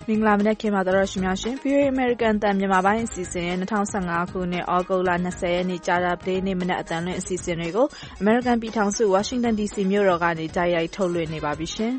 မင်္ဂလာမနက်ခင်းပါတော်ရှင်များရှင် VOA American တန်မြန်မာပိုင်းအစီအစဉ်ရဲ့2015ခုနှစ်ဩဂုတ်လ20ရက်နေ့ကြာသပတေးနေ့မနက်အတန်လွင့်အစီအစဉ်တွေကို American ပြည်ထောင်စု Washington DC မြို့တော်ကနေတိုက်ရိုက်ထုတ်လွှင့်နေပါပြီရှင်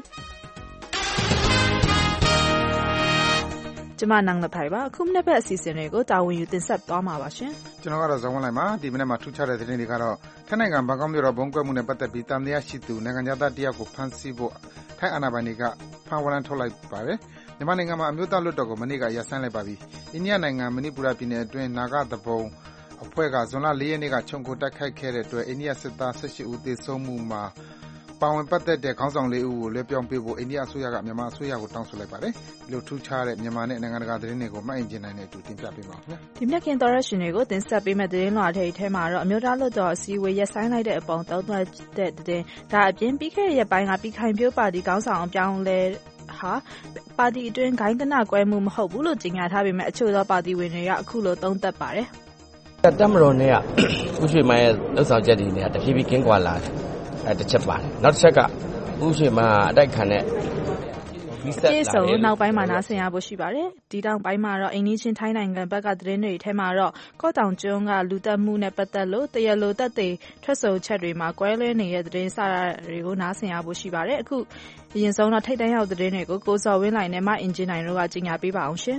ကျမနန်းလဖိုင်ပါအခုမနေ့ဘက်အစီအစဉ်တွေကိုတာဝန်ယူတင်ဆက်သွားမှာပါရှင်ကျွန်တော်ကတော့ဇော်ဝင်းလိုက်ပါဒီမနေ့မှာထူးခြားတဲ့သတင်းတွေကတော့ထိုင်းနိုင်ငံဘန်ကောက်မြို့တော်ဘုံကွဲမှုနဲ့ပတ်သက်ပြီးတန်တရားရှိသူနိုင်ငံသားတယောက်ကိုဖမ်းဆီးဖို့ထိုင်းအာဏာပိုင်တွေကဖမ်းဝရမ်းထုတ်လိုက်ပါတယ်မြန်မာနိုင်ငံမှာအမျိုးသားလွှတ်တော်ကိုမနေ့ကရပ်ဆိုင်းလိုက်ပါပြီအိန္ဒိယနိုင်ငံမဏိပူရပြည်နယ်အတွင်းနာဂသဘုံအဖွဲ့ကဇွန်လ4ရက်နေ့ကခြုံခိုတိုက်ခိုက်ခဲ့တဲ့အတွက်အိန္ဒိယစစ်သား18ဦးသေဆုံးမှုမှာပါဝင်ပတ်သက်တဲ့ခေါင်းဆောင်၄ဦးကိုလွှဲပြောင်းပေးဖို့အိန္ဒိယအစိုးရကမြန်မာအစိုးရကိုတောင်းဆိုလိုက်ပါတယ်ဒီလိုထူးခြားတဲ့မြန်မာနဲ့နိုင်ငံတကာသတင်းတွေကိုမှတ်အင်ဂျင်နိုင်နဲ့အတူတင်ပြပေးပါမယ်ဒီမြက်ခင်တော်ရရှင်တွေကိုတင်ဆက်ပေးမဲ့သတင်းလွှာတွေထဲမှာတော့အမျိုးသားလွှတ်တော်အစည်းအဝေးရပ်ဆိုင်းလိုက်တဲ့အပေါ်သုံးသပ်တဲ့သတင်းဒါအပြင်ပြီးခဲ့တဲ့ရက်ပိုင်းကပြည်ခိုင်ဖြိုးပါတီခေါင်းဆောင်အပြောင်းလဲဟာပါတီအတွင်းဂိုင်းတနကွဲမှုမဟုတ်ဘူးလို့ကြေညာထားပေမဲ့အချို့သောပါတီဝင်တွေကအခုလိုသုံးသပ်ပါတယ်တက်မတော်နဲ့ဥရွှေမိုင်းရဲ့လှုပ်ဆောင်ချက်တွေနဲ့တဖြည်းဖြည်းကင်းကွာလာတစ်ချက်ပါတယ်နောက်တစ်ချက်ကဥရွှေမိုင်းအတိုက်ခံတဲ့ကျေးစုံနောက်ပိုင်းမှာနားဆင်ရဖို့ရှိပါတယ်ဒီတောင်ပိုင်းမှာတော့အိန္ဒိချင်းထိုင်းနိုင်ငံဘက်ကသတင်းတွေထဲမှာတော့ကော့တောင်ကျွန်းကလူတက်မှုနဲ့ပတ်သက်လို့တရားလိုတက်တွေထွက်ဆိုချက်တွေမှာကွဲလွဲနေတဲ့သတင်းစတာတွေကိုနားဆင်ရဖို့ရှိပါတယ်အခုအရင်ဆုံးတော့ထိတ်တန့်ရောက်သတင်းတွေကိုကိုစော်ဝင်းလိုက်နဲ့မအင်ဂျင်နိုင်တို့ကကြီးညာပေးပါအောင်ရှင်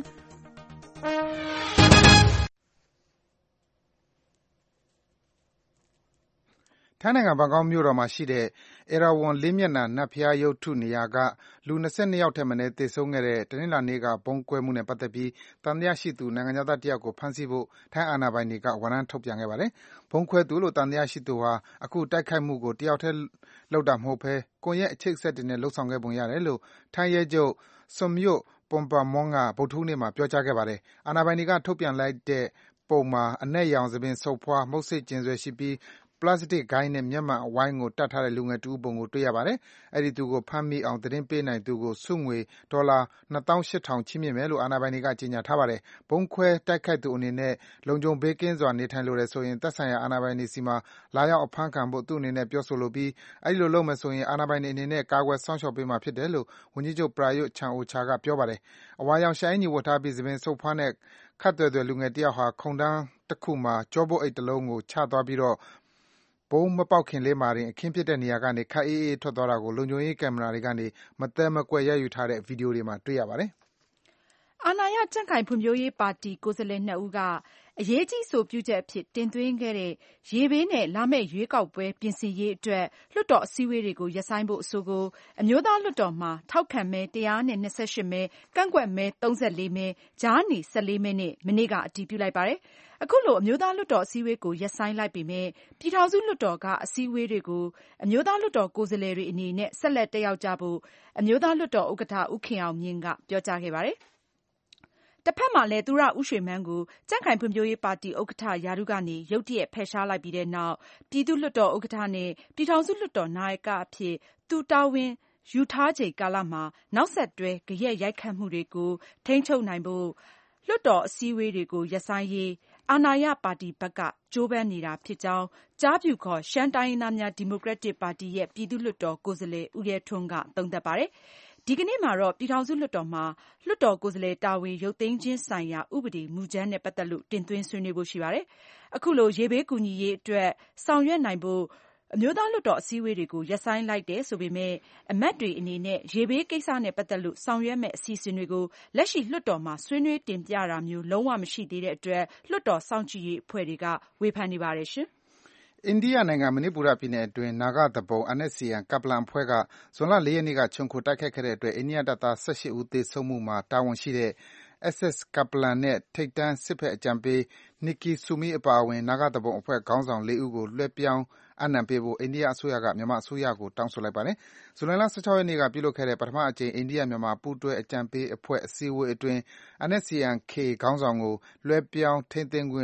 ထိုင်းနိုင်ငံဘန်ကောက်မြို့တော်မှာရှိတဲ့ Erawan လေးမျက်နှာနတ်ဘုရားရုပ်ထုနေရာကလူ22ယောက်ထက်မနည်းသေဆုံးခဲ့တဲ့တနင်္လာနေ့ကဗုံးကွဲမှုနဲ့ပတ်သက်ပြီးသံသယရှိသူနိုင်ငံသားတယောက်ကိုဖမ်းဆီးဖို့ထိုင်းအာဏာပိုင်တွေကဝရမ်းထုတ်ပြန်ခဲ့ပါတယ်။ဗုံးခွဲသူလို့သံသယရှိသူဟာအခုတိုက်ခိုက်မှုကိုတယောက်တည်းလုပ်တာမဟုတ်ဘဲကွန်ရက်အချိတ်အဆက်တွေနဲ့လုပ်ဆောင်ခဲ့ပုံရတယ်လို့ထိုင်းရဲချုပ် Somyot Pongpamon ကဗုဒ္ဓဟူးနေ့မှာပြောကြားခဲ့ပါတယ်။အာဏာပိုင်တွေကထုတ်ပြန်လိုက်တဲ့ပုံမှာအနက်ရောင်သပင်ဆုတ်ဖွားမှုတ်စိတ်ကျင်စွဲရှိပြီးပလတ်စတစ်ဂိုင်းနဲ့မျက်မှန်အဝိုင်းကိုတတ်ထားတဲ့လူငယ်တဦးပုံကိုတွေ့ရပါတယ်။အဲဒီသူကိုဖမ်းမိအောင်သတင်းပေးနိုင်သူကိုဆုငွေဒေါ်လာ28,000ချီးမြှင့်မယ်လို့အာဏာပိုင်တွေကကြေညာထားပါတယ်။ဗုံးခွဲတိုက်ခိုက်သူအနေနဲ့လုံခြုံဘေးကင်းစွာနေထိုင်လိုတယ်ဆိုရင်သက်ဆိုင်ရာအာဏာပိုင်တွေဆီမှာလာရောက်အဖမ်းခံဖို့သူ့အနေနဲ့ပြောဆိုလိုပြီးအဲဒီလိုလုပ်မယ်ဆိုရင်အာဏာပိုင်တွေအနေနဲ့ကာကွယ်စောင့်ရှောက်ပေးမှာဖြစ်တယ်လို့ဝန်ကြီးချုပ် Prayut Chan-o-cha ကပြောပါတယ်။အဝါရောင်ရှပ်အင်္ကျီဝတ်ထားပြီးသပင်ဆုတ်ဖွားနဲ့ခပ်သွယ်သွယ်လူငယ်တယောက်ဟာခုံတန်းတခုမှာကျောပိုးအိတ်တလုံးကိုချသွားပြီးတော့ဗုံးမပေါက်ခင်လေးမှာတင်အခင်းဖြစ်တဲ့နေရာကနေခပ်အေးအေးထွက်သွားတာကိုလုံခြုံရေးကင်မရာတွေကနေမသဲမကွက်ရိုက်ယူထားတဲ့ဗီဒီယိုတွေမှာတွေ့ရပါတယ်။အာဏာရကြံ့ခိုင်ဖွံ့ဖြိုးရေးပါတီကိုယ်စားလှယ်2ဦးကအရေးကြီးဆိုပြုချက်အဖြစ်တင်သွင်းခဲ့တဲ့ရေဘေးနဲ့လာမယ့်ရွေးကောက်ပွဲပြင်ဆင်ရေးအတွက်လွှတ်တော်အစည်းအဝေးတွေကိုရပ်ဆိုင်းဖို့အဆိုကိုအမျိုးသားလွှတ်တော်မှာထောက်ခံမဲ128မဲကန့်ကွက်မဲ34မဲကြားနေ14မဲနဲ့မနေ့ကအတည်ပြုလိုက်ပါတယ်။အခုလိုအမျိုးသားလွှတ်တော်အစည်းအဝေးကိုရပ်ဆိုင်းလိုက်ပေမဲ့ပြည်ထောင်စုလွှတ်တော်ကအစည်းအဝေးတွေကိုအမျိုးသားလွှတ်တော်ကိုယ်စားလှယ်တွေအနေနဲ့ဆက်လက်တက်ရောက်ကြဖို့အမျိုးသားလွှတ်တော်ဥက္ကဋ္ဌဦးခင်အောင်မြင့်ကပြောကြားခဲ့ပါတယ်။တဖက်မှာလည်းသူရဦးရွှေမန်းကိုကြံ့ခိုင်ဖွံ့ဖြိုးရေးပါတီဥက္ကဋ္ဌရာထူးကနေရုတ်တရက်ဖယ်ရှားလိုက်ပြီးတဲ့နောက်ပြည်သူ့လွှတ်တော်ဥက္ကဋ္ဌနဲ့ပြည်ထောင်စုလွှတ်တော်နာယကအဖြစ်သူတာဝန်ယူထားချိန်ကာလမှာနောက်ဆက်တွဲဂယက်ရိုက်ခတ်မှုတွေကိုထိန်းချုပ်နိုင်ဖို့လွှတ်တော်အစည်းအဝေးတွေကိုရပ်ဆိုင်းရေးအာဏာရပါတီဘက်ကကြိုးပမ်းနေတာဖြစ်ကြောင်းကျားဖြူခေါ်ရှမ်းတိုင်းရင်းသားများဒီမိုကရက်တစ်ပါတီရဲ့ပြည်သူ့လွှတ်တော်ကိုယ်စားလှယ်ဦးရဲထွန်းကသုံးသပ်ပါတယ်။ဒီကနေ့မှာတော့ပြည်ထောင်စုလွှတ်တော်မှာလွှတ်တော်ကိုယ်စားလှယ်တာဝန်ရုပ်သိမ်းခြင်းဆိုင်ရာဥပဒေမူကြမ်းနဲ့ပတ်သက်လို့တင်သွင်းဆွေးနွေးဖို့ရှိပါတယ်။အခုလိုရေဘေးကူညီရေးအတွက်ဆောင်ရွက်နိုင်ဖို့အမျိုးသားလွှတ်တော်အစည်းအဝေးတွေကိုရပ်ဆိုင်းလိုက်တယ်ဆိုပေမဲ့အမတ်တွေအနေနဲ့ရေဘေးကိစ္စနဲ့ပတ်သက်လို့ဆောင်ရွက်မယ့်အစီအစဉ်တွေကိုလက်ရှိလွှတ်တော်မှာဆွေးနွေးတင်ပြတာမျိုးလုံးဝမရှိသေးတဲ့အတွက်လွှတ်တော်စောင့်ကြည့်ရေးအဖွဲ့တွေကဝေဖန်နေပါတယ်ရှင်။အိန္ဒိယနိုင်ငံမဏိပူရပြည်နယ်အတွင်းနာဂသဘုံ NSCN ကပလန်အဖွဲ့ကဇွန်လ4ရက်နေ့ကခြုံခိုတိုက်ခိုက်ခဲ့တဲ့အတွက်အိန္ဒိယတပ်သား18ဦးသေဆုံးမှုမှာတာဝန်ရှိတဲ့ SS ကပလန်နဲ့ထိပ်တန်းစစ်ဘက်အကြံပေး Nicky Sumi အပါအဝင်နာဂသဘုံအဖွဲ့ခေါင်းဆောင်4ဦးကိုလွှဲပြောင်းအပ်နှံပေးဖို့အိန္ဒိယအစိုးရကမြန်မာအစိုးရကိုတောင်းဆိုလိုက်ပါတယ်။ဇူလိုင်လ16ရက်နေ့ကပြုလုပ်ခဲ့တဲ့ပထမအကြိမ်အိန္ဒိယမြန်မာပူးတွဲအကြံပေးအဖွဲ့အစည်းအဝေးအတွင်း NSCN-K ခေါင်းဆောင်ကိုလွှဲပြောင်းထိန်းသိမ်းခွင့်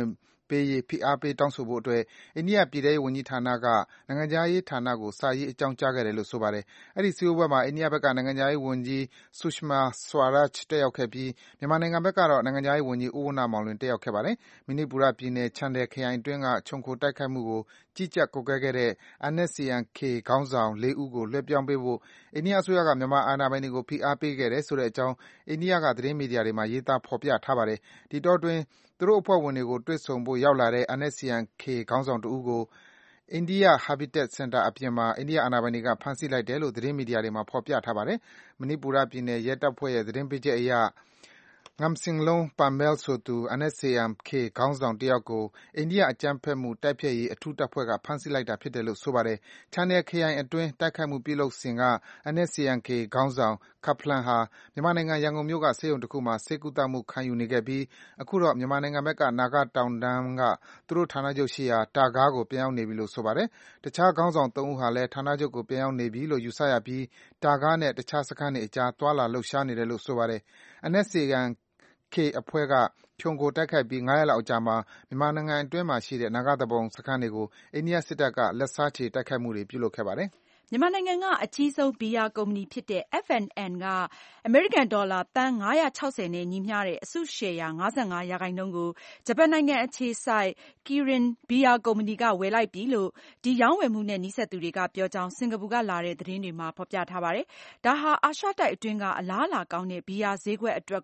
ပေးရေးဖိအားပေးတောင်းဆိုဖို့အတွက်အိန္ဒိယပြည်ထောင်ဝန်ကြီးဌာနကနိုင်ငံခြားရေးဌာနကိုစာရေးအကြောင်းကြားခဲ့တယ်လို့ဆိုပါတယ်။အဲဒီစည်းဝေးပွဲမှာအိန္ဒိယဘက်ကနိုင်ငံခြားရေးဝန်ကြီး Sushma Swaraj တက်ရောက်ခဲ့ပြီးမြန်မာနိုင်ငံဘက်ကတော့နိုင်ငံခြားရေးဝန်ကြီးဦးဝဏ္ဏမောင်လွင်တက်ရောက်ခဲ့ပါတယ်။မဏိပူရပြည်နယ်ချန်ဒယ်ခရိုင်အတွင်းကခြုံခိုတိုက်ခိုက်မှုကိုကြီးကြပ်ကွပ်ကဲခဲ့တဲ့ NSCN-K ခေါင်းဆောင် 4 ဦးကိုလွှဲပြောင်းပေးဖို့အိန္ဒိယအစိုးရကမြန်မာအာဏာပိုင်တွေကိုဖိအားပေးခဲ့တယ်ဆိုတဲ့အကြောင်းအိန္ဒိယကသတင်းမီဒီယာတွေမှာရေးသားဖော်ပြထားပါတယ်။ဒီတောအတွင်းသူတို့အဖွဲ့ဝင်တွေကိုတွေ့ဆုံဖို့ရောက်လာတဲ့ NSCN-K ခေါင်းဆောင်တဦးကို India Habitat Center အပြင်မှာအိန္ဒိယအာဏာပိုင်တွေကဖမ်းဆီးလိုက်တယ်လို့သတင်းမီဒီယာတွေမှာဖော်ပြထားပါတယ်။မဏိပူရပြည်နယ်ရဲတပ်ဖွဲ့ရဲ့သတင်းပေးချက်အရNgamsinglong Parnpel ဆိုသူ NSCN-K ခေါင်းဆောင်တယောက်ကိုအိန္ဒိယအကြမ်းဖက်မှုတိုက်ဖျက်ရေးအထူးတပ်ဖွဲ့ကဖမ်းဆီးလိုက်တာဖြစ်တယ်လို့ဆိုပါတယ်။ချန်ဒယ်ခရိုင်အတွင်းတိုက်ခိုက်မှုပြုလုပ်စဉ်က NSCN-K ခေါင်းဆောင် Kaplan ဟာမြန်မာနိုင်ငံရန်ကုန်မြို့ကဆေးရုံတခုမှာဆေးကုသမှုခံယူနေခဲ့ပြီးအခုတော့မြန်မာနိုင်ငံဘက်ကနာဂတောင်တန်းကသူတို့ဌာနချုပ်ရှိရာတာကားကိုပြန်ရောက်နေပြီလို့ဆိုပါတယ်။တခြားခေါင်းဆောင်3ဦးဟာလည်းဌာနချုပ်ကိုပြန်ရောက်နေပြီလို့ယူဆရပြီးတာကားနဲ့တခြားစခန်းတွေအကြားသွာလာလှုပ်ရှားနေတယ်လို့ဆိုပါတယ်။ NSCN-K အဖွဲ့ကခြုံခိုတိုက်ခိုက်ပြီး9ရက်လောက်အကြာမှာမြန်မာနိုင်ငံအတွင်းမှာရှိတဲ့နာဂသူပုန်စခန်းတွေကိုအိန္ဒိယစစ်တပ်ကလက်စားချေတိုက်ခိုက်မှုတွေပြုလုပ်ခဲ့ပါတယ်။မြန်မာနိုင်ငံကအကြီးဆုံးဘီယာကုမ္ပဏီဖြစ်တဲ့ F&N ကအမေရိကန်ဒေါ်လာသန်း560နဲ့ညီမျှတဲ့အစုရှယ်ယာ55%ကိုဂျပန်နိုင်ငံအခြေစိုက် Kirin ဘီယာကုမ္ပဏီကဝယ်လိုက်ပြီလို့ဒီရောင်းဝယ်မှုနဲ့နီးစပ်သူတွေကပြောကြောင်းစင်ကာပူကလာတဲ့သတင်းတွေမှာဖော်ပြထားပါတယ်။ဒါဟာအာရှတိုက်အတွင်းကအလားအလာကောင်းတဲ့ဘီယာဈေးကွက်အတွက်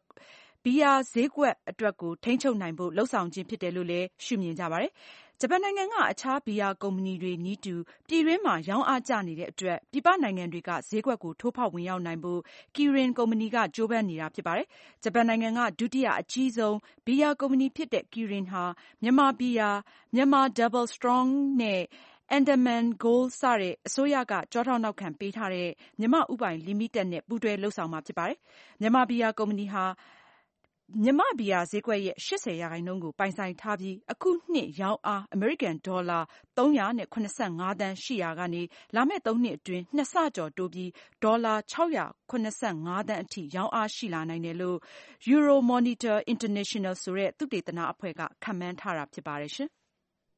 ကိုထိန်းချုပ်နိုင်ဖို့လုပ်ဆောင်ခြင်းဖြစ်တယ်လို့လည်းရှုမြင်ကြပါတယ်။ဂျပန်နိုင်ငံကအခြားဘီယာကုမ္ပဏီတွေနည်းတူပြည်တွင်းမှာရောင်းအားကျနေတဲ့အတွက်ပြည်ပနိုင်ငံတွေကဈေးကွက်ကိုထိုးဖောက်ဝင်ရောက်နိုင်ဖို့ Kirin ကုမ္ပဏီကကြိုးပမ်းနေတာဖြစ်ပါတယ်။ဂျပန်နိုင်ငံကဒုတိယအကြီးဆုံးဘီယာကုမ္ပဏီဖြစ်တဲ့ Kirin ဟာမြန်မာဘီယာ၊ Myanmar Double Strong နဲ့Andaman Gold စတဲ့အစိုးရကကျောထောက်နောက်ခံပေးထားတဲ့မြန်မာ့ဦးပိုင်လီမိတက်နဲ့ပူးတွဲလုပ်ဆောင်မှာဖြစ်ပါတယ်။မြန်မာဘီယာကုမ္ပဏီဟာမြန်မာ့ဘီယာဈေးကွက်ရဲ့80%ကိုပိုင်ဆိုင်ထားပြီးအခုနှစ်ရောင်းအားအမေရိကန်ဒေါ်လာ375သန်းရှိရာကနေလာမယ့်3နှစ်အတွင်း2ဆကျော်တိုးပြီးဒေါ်လာ685သန်းအထိရောင်းအားရှိလာနိုင်တယ်လို့ Euromonitor International ဆိုတဲ့သုတေသနအဖွဲ့ကခန့်မှန်းထားတာဖြစ်ပါတယ်ရှင်။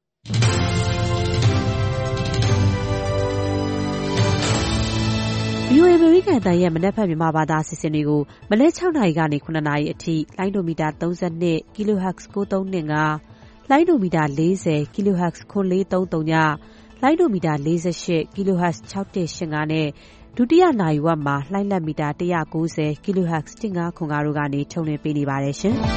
VOA အမေရိကန်အသံရဲ့မနက်ဖြန်မြန်မာဘာသာအစီအစဉ်တွေကိုမနက်6နာရီကနေ9နာရီအထိလိုင်းဒိုမီတာ32 kHz 9325လိုင်းဒိုမီတာ40 kHz 9430ညလိုင်းဒိုမီတာ48 kHz 6185နဲ့ဒုတိယနာရီဝက်မှာလှိုင်းလက်မီတာ190 kHz 1505တို့ကနေထုတ်လွှင့်ပေးနေပါတယ်ရှင်။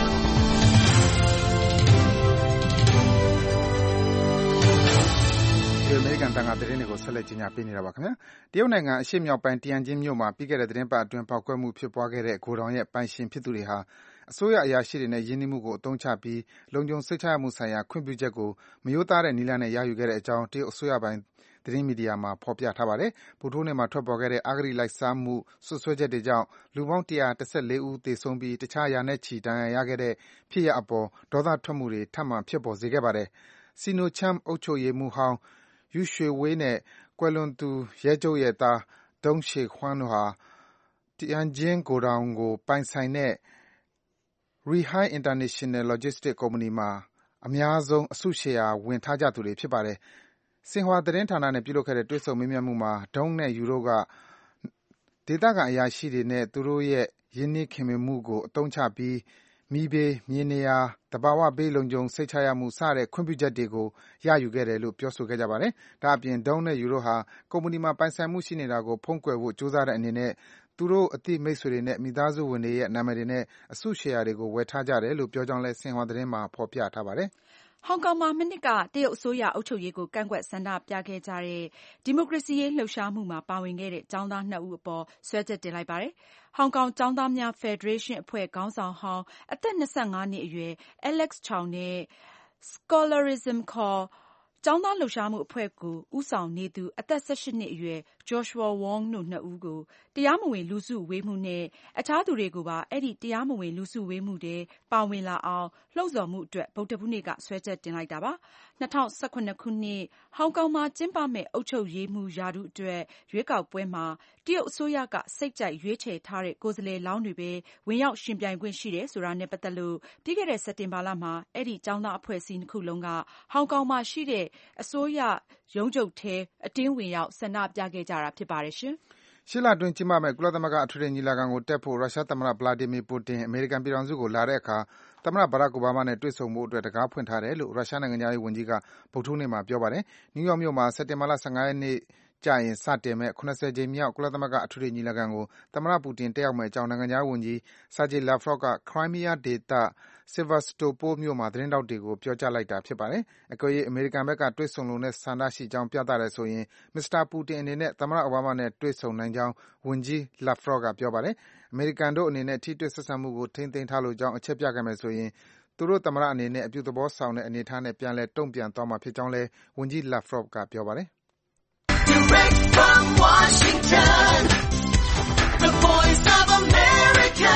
အမေရိကန်တန်ခါသတင်းတွေကိုဆက်လက်ကြီးညာပေးနေတာပါခင်ဗျာတရုတ်နိုင်ငံအရှေ့မြောက်ပိုင်းတယန်ကျင်းမြို့မှာပြီးခဲ့တဲ့သတင်းပတ်အတွင်းပေါက်ကွဲမှုဖြစ်ပွားခဲ့တဲ့ဂိုဒေါင်ရဲ့ပိုင်ရှင်ဖြစ်သူတွေဟာအစိုးရအရာရှိတွေနဲ့ယင်းနှိမှုကိုအသုံးချပြီးလုံခြုံစိတ်ချရမှုဆိုင်ရာခွင့်ပြုချက်ကိုမရိုးသားတဲ့နည်းလမ်းနဲ့ရယူခဲ့တဲ့အကြောင်းတရုတ်အစိုးရပိုင်းသတင်းမီဒီယာမှာဖော်ပြထားပါတယ်။ဗုဒ္ဓဟူးနေ့မှာထွက်ပေါ်ခဲ့တဲ့အဂတိလိုက်စားမှုစွပ်စွဲချက်တွေကြောင့်လူပေါင်း114ဦးသေဆုံးပြီးတခြားရာနဲ့ချီဒဏ်ရာရခဲ့တဲ့ဖြစ်ရပ်အပေါ်ဒေါသထွက်မှုတွေထပ်မံဖြစ်ပေါ်စေခဲ့ပါတယ်။ Sino-Cham အုပ်ချုပ်ရေးမှူးဟောင်းYu Shuiwei နဲ့ကွယ်လွန်သူရဲချုပ်ရဲ့သား Dong Xiuquan တို့ဟာတယန်ကျင်းဂိုဒေါင်ကိုပိုင်ဆိုင်တဲ့ Rihai International Logistics ကုမ္ပဏီမှာအများဆုံးအစုရှယ်ယာဝင်ထားကြသူတွေဖြစ်ပါတယ်။ ဆင်ဟွာသတင်းဌာနနဲ့ပြုလုပ်ခဲ့တဲ့တွေ့ဆုံမေးမြန်းမှုမှာ Dong နဲ့ Yu တို့ကဒေသခံအရာရှိတွေနဲ့သူတို့ရဲ့ရင်းနှီးခင်မင်မှုကိုအသုံးချပြီးမီးဘေး၊မြေနေရာ၊သဘာဝဘေးလုံခြုံစိတ်ချရမှုစတဲ့ခွင့်ပြုချက်တွေကိုရယူခဲ့တယ်လို့ပြောဆိုခဲ့ကြပါတယ်။ဒါ့အပြင် Dong နဲ့ Yu တို့ဟာကုမ္ပဏီမှာပိုင်ဆိုင်မှုရှိနေတာကိုဖုံးကွယ်ဖို့ကြိုးစားတဲ့အနေနဲ့သူတို့အသိမိတ်ဆွေတွေနဲ့မိသားစုဝင်တွေရဲ့နာမည်တွေနဲ့အစုရှယ်ယာတွေကိုဝယ်ထားကြတယ်လို့ပြောကြောင်းလည်းဆင်ဟွာသတင်းမှာဖော်ပြထားပါတယ်။ဟောင်ကောင်မှာမနှစ်ကတရုတ်အစိုးရအုပ်ချုပ်ရေးကိုကန့်ကွက်ဆန္ဒပြခဲ့ကြတဲ့ဒီမိုကရေစီရေးလှုပ်ရှားမှုမှာပါဝင်ခဲ့တဲ့ကျောင်းသား2ဦးအပေါ်စွဲချက်တင်လိုက်ပါတယ်။ဟောင်ကောင်ကျောင်းသားများဖက်ဒရေးရှင်းအဖွဲ့ခေါင်းဆောင်ဟောင်းအသက်25နှစ်အရွယ် Alex Chow နဲ့ Scholarism ခေါ်ကျောင်းသားလှုပ်ရှားမှုအဖွဲ့ကိုဦးဆောင်နေသူအသက်18နှစ်အရွယ် Joshua Wong တို့2ဦးကိုတရားမဝင်လူစုဝေးမှုနဲ့အခြားသူတွေကိုပါအဲ့ဒီတရားမဝင်လူစုဝေးမှုတွေပါဝင်လာအောင်လှုံ့ဆော်မှုအတွက်ဗုဒ္ဓဘူးနေ့ကဆွဲချက်တင်လိုက်တာပါ2018ခုနှစ်ဟောင်ကောင်မှာကျင်းပမဲ့အုပ်ချုပ်ရေးမှုရာထူးအတွက်ရွေးကောက်ပွဲမှာတရုတ်အစိုးရကစိတ်ကြိုက်ရွေးချယ်ထားတဲ့ကိုယ်စားလှယ်လောင်းတွေပဲဝင်ရောက်ရှင်ပြိုင်ခွင့်ရှိတယ်ဆိုတာနဲ့ပတ်သက်လို့ပြီးခဲ့တဲ့စက်တင်ဘာလမှာအဲ့ဒီကျောင်းသားအဖွဲ့အစည်း2ခုလုံးကဟောင်ကောင်မှာရှိတဲ့အစိုးရရုံးချုပ်ထဲအတင်းဝင်ရောက်ဆန္ဒပြခဲ့ကြတာဖြစ်ပါတယ်ရှင်ရှစ်လအတွင်းကျင်းပမဲ့ကုလသမဂ္ဂအထွေထွေညီလာခံကိုတက်ဖို့ရုရှားသမ္မတဗလာဒီမီပူတင်အမေရိကန်ပြည်ထောင်စုကိုလာတဲ့အခါသမ္မတဘရက်အိုဘားမားနဲ့တွေ့ဆုံဖို့အတွက်တကားဖွင့်ထားတယ်လို့ရုရှားနိုင်ငံသားရေးဝန်ကြီးကဗုဒ္ဓဟူးနေ့မှာပြောပါတယ်။နယူးယောက်မြို့မှာစက်တင်ဘာလ15ရက်နေ့ကျရင်စတင်မဲ့80ကြိမ်မြောက်ကုလသမဂ္ဂအထွေထွေညီလာခံကိုသမ္မတပူတင်တက်ရောက်မဲ့အကြောင်းနိုင်ငံသားဝန်ကြီး Sergei Lavrov က Crimea ဒေသ Sevastopol မြို့မှာသတင်းထောက်တွေကိုပြောကြားလိုက်တာဖြစ်ပါတယ်။အကွယ်၍အမေရိကန်ဘက်ကတွေ့ဆုံလိုတဲ့ဆန္ဒရှိကြောင်းပြသတယ်ဆိုရင်မစ္စတာပူတင်အနေနဲ့သမ္မတအိုဘားမားနဲ့တွေ့ဆုံနိုင်ကြောင်းဝန်ကြီး Lavrov ကပြောပါတယ်။အမေရိကန်တို့အနေနဲ့ထိတွေ့ဆက်ဆံမှုကိုထိန်းသိမ်းထားလိုကြောင်းအချက်ပြခဲ့မယ်ဆိုရင်သူတို့သမ္မတအနေနဲ့အပြုသဘောဆောင်တဲ့အနေအထားနဲ့ပြန်လည်တုံ့ပြန်သွားမှာဖြစ်ကြောင်းလည်းဝန်ကြီး Lavrov ကပြောပါတယ်။ Direct from Washington, the voice of America,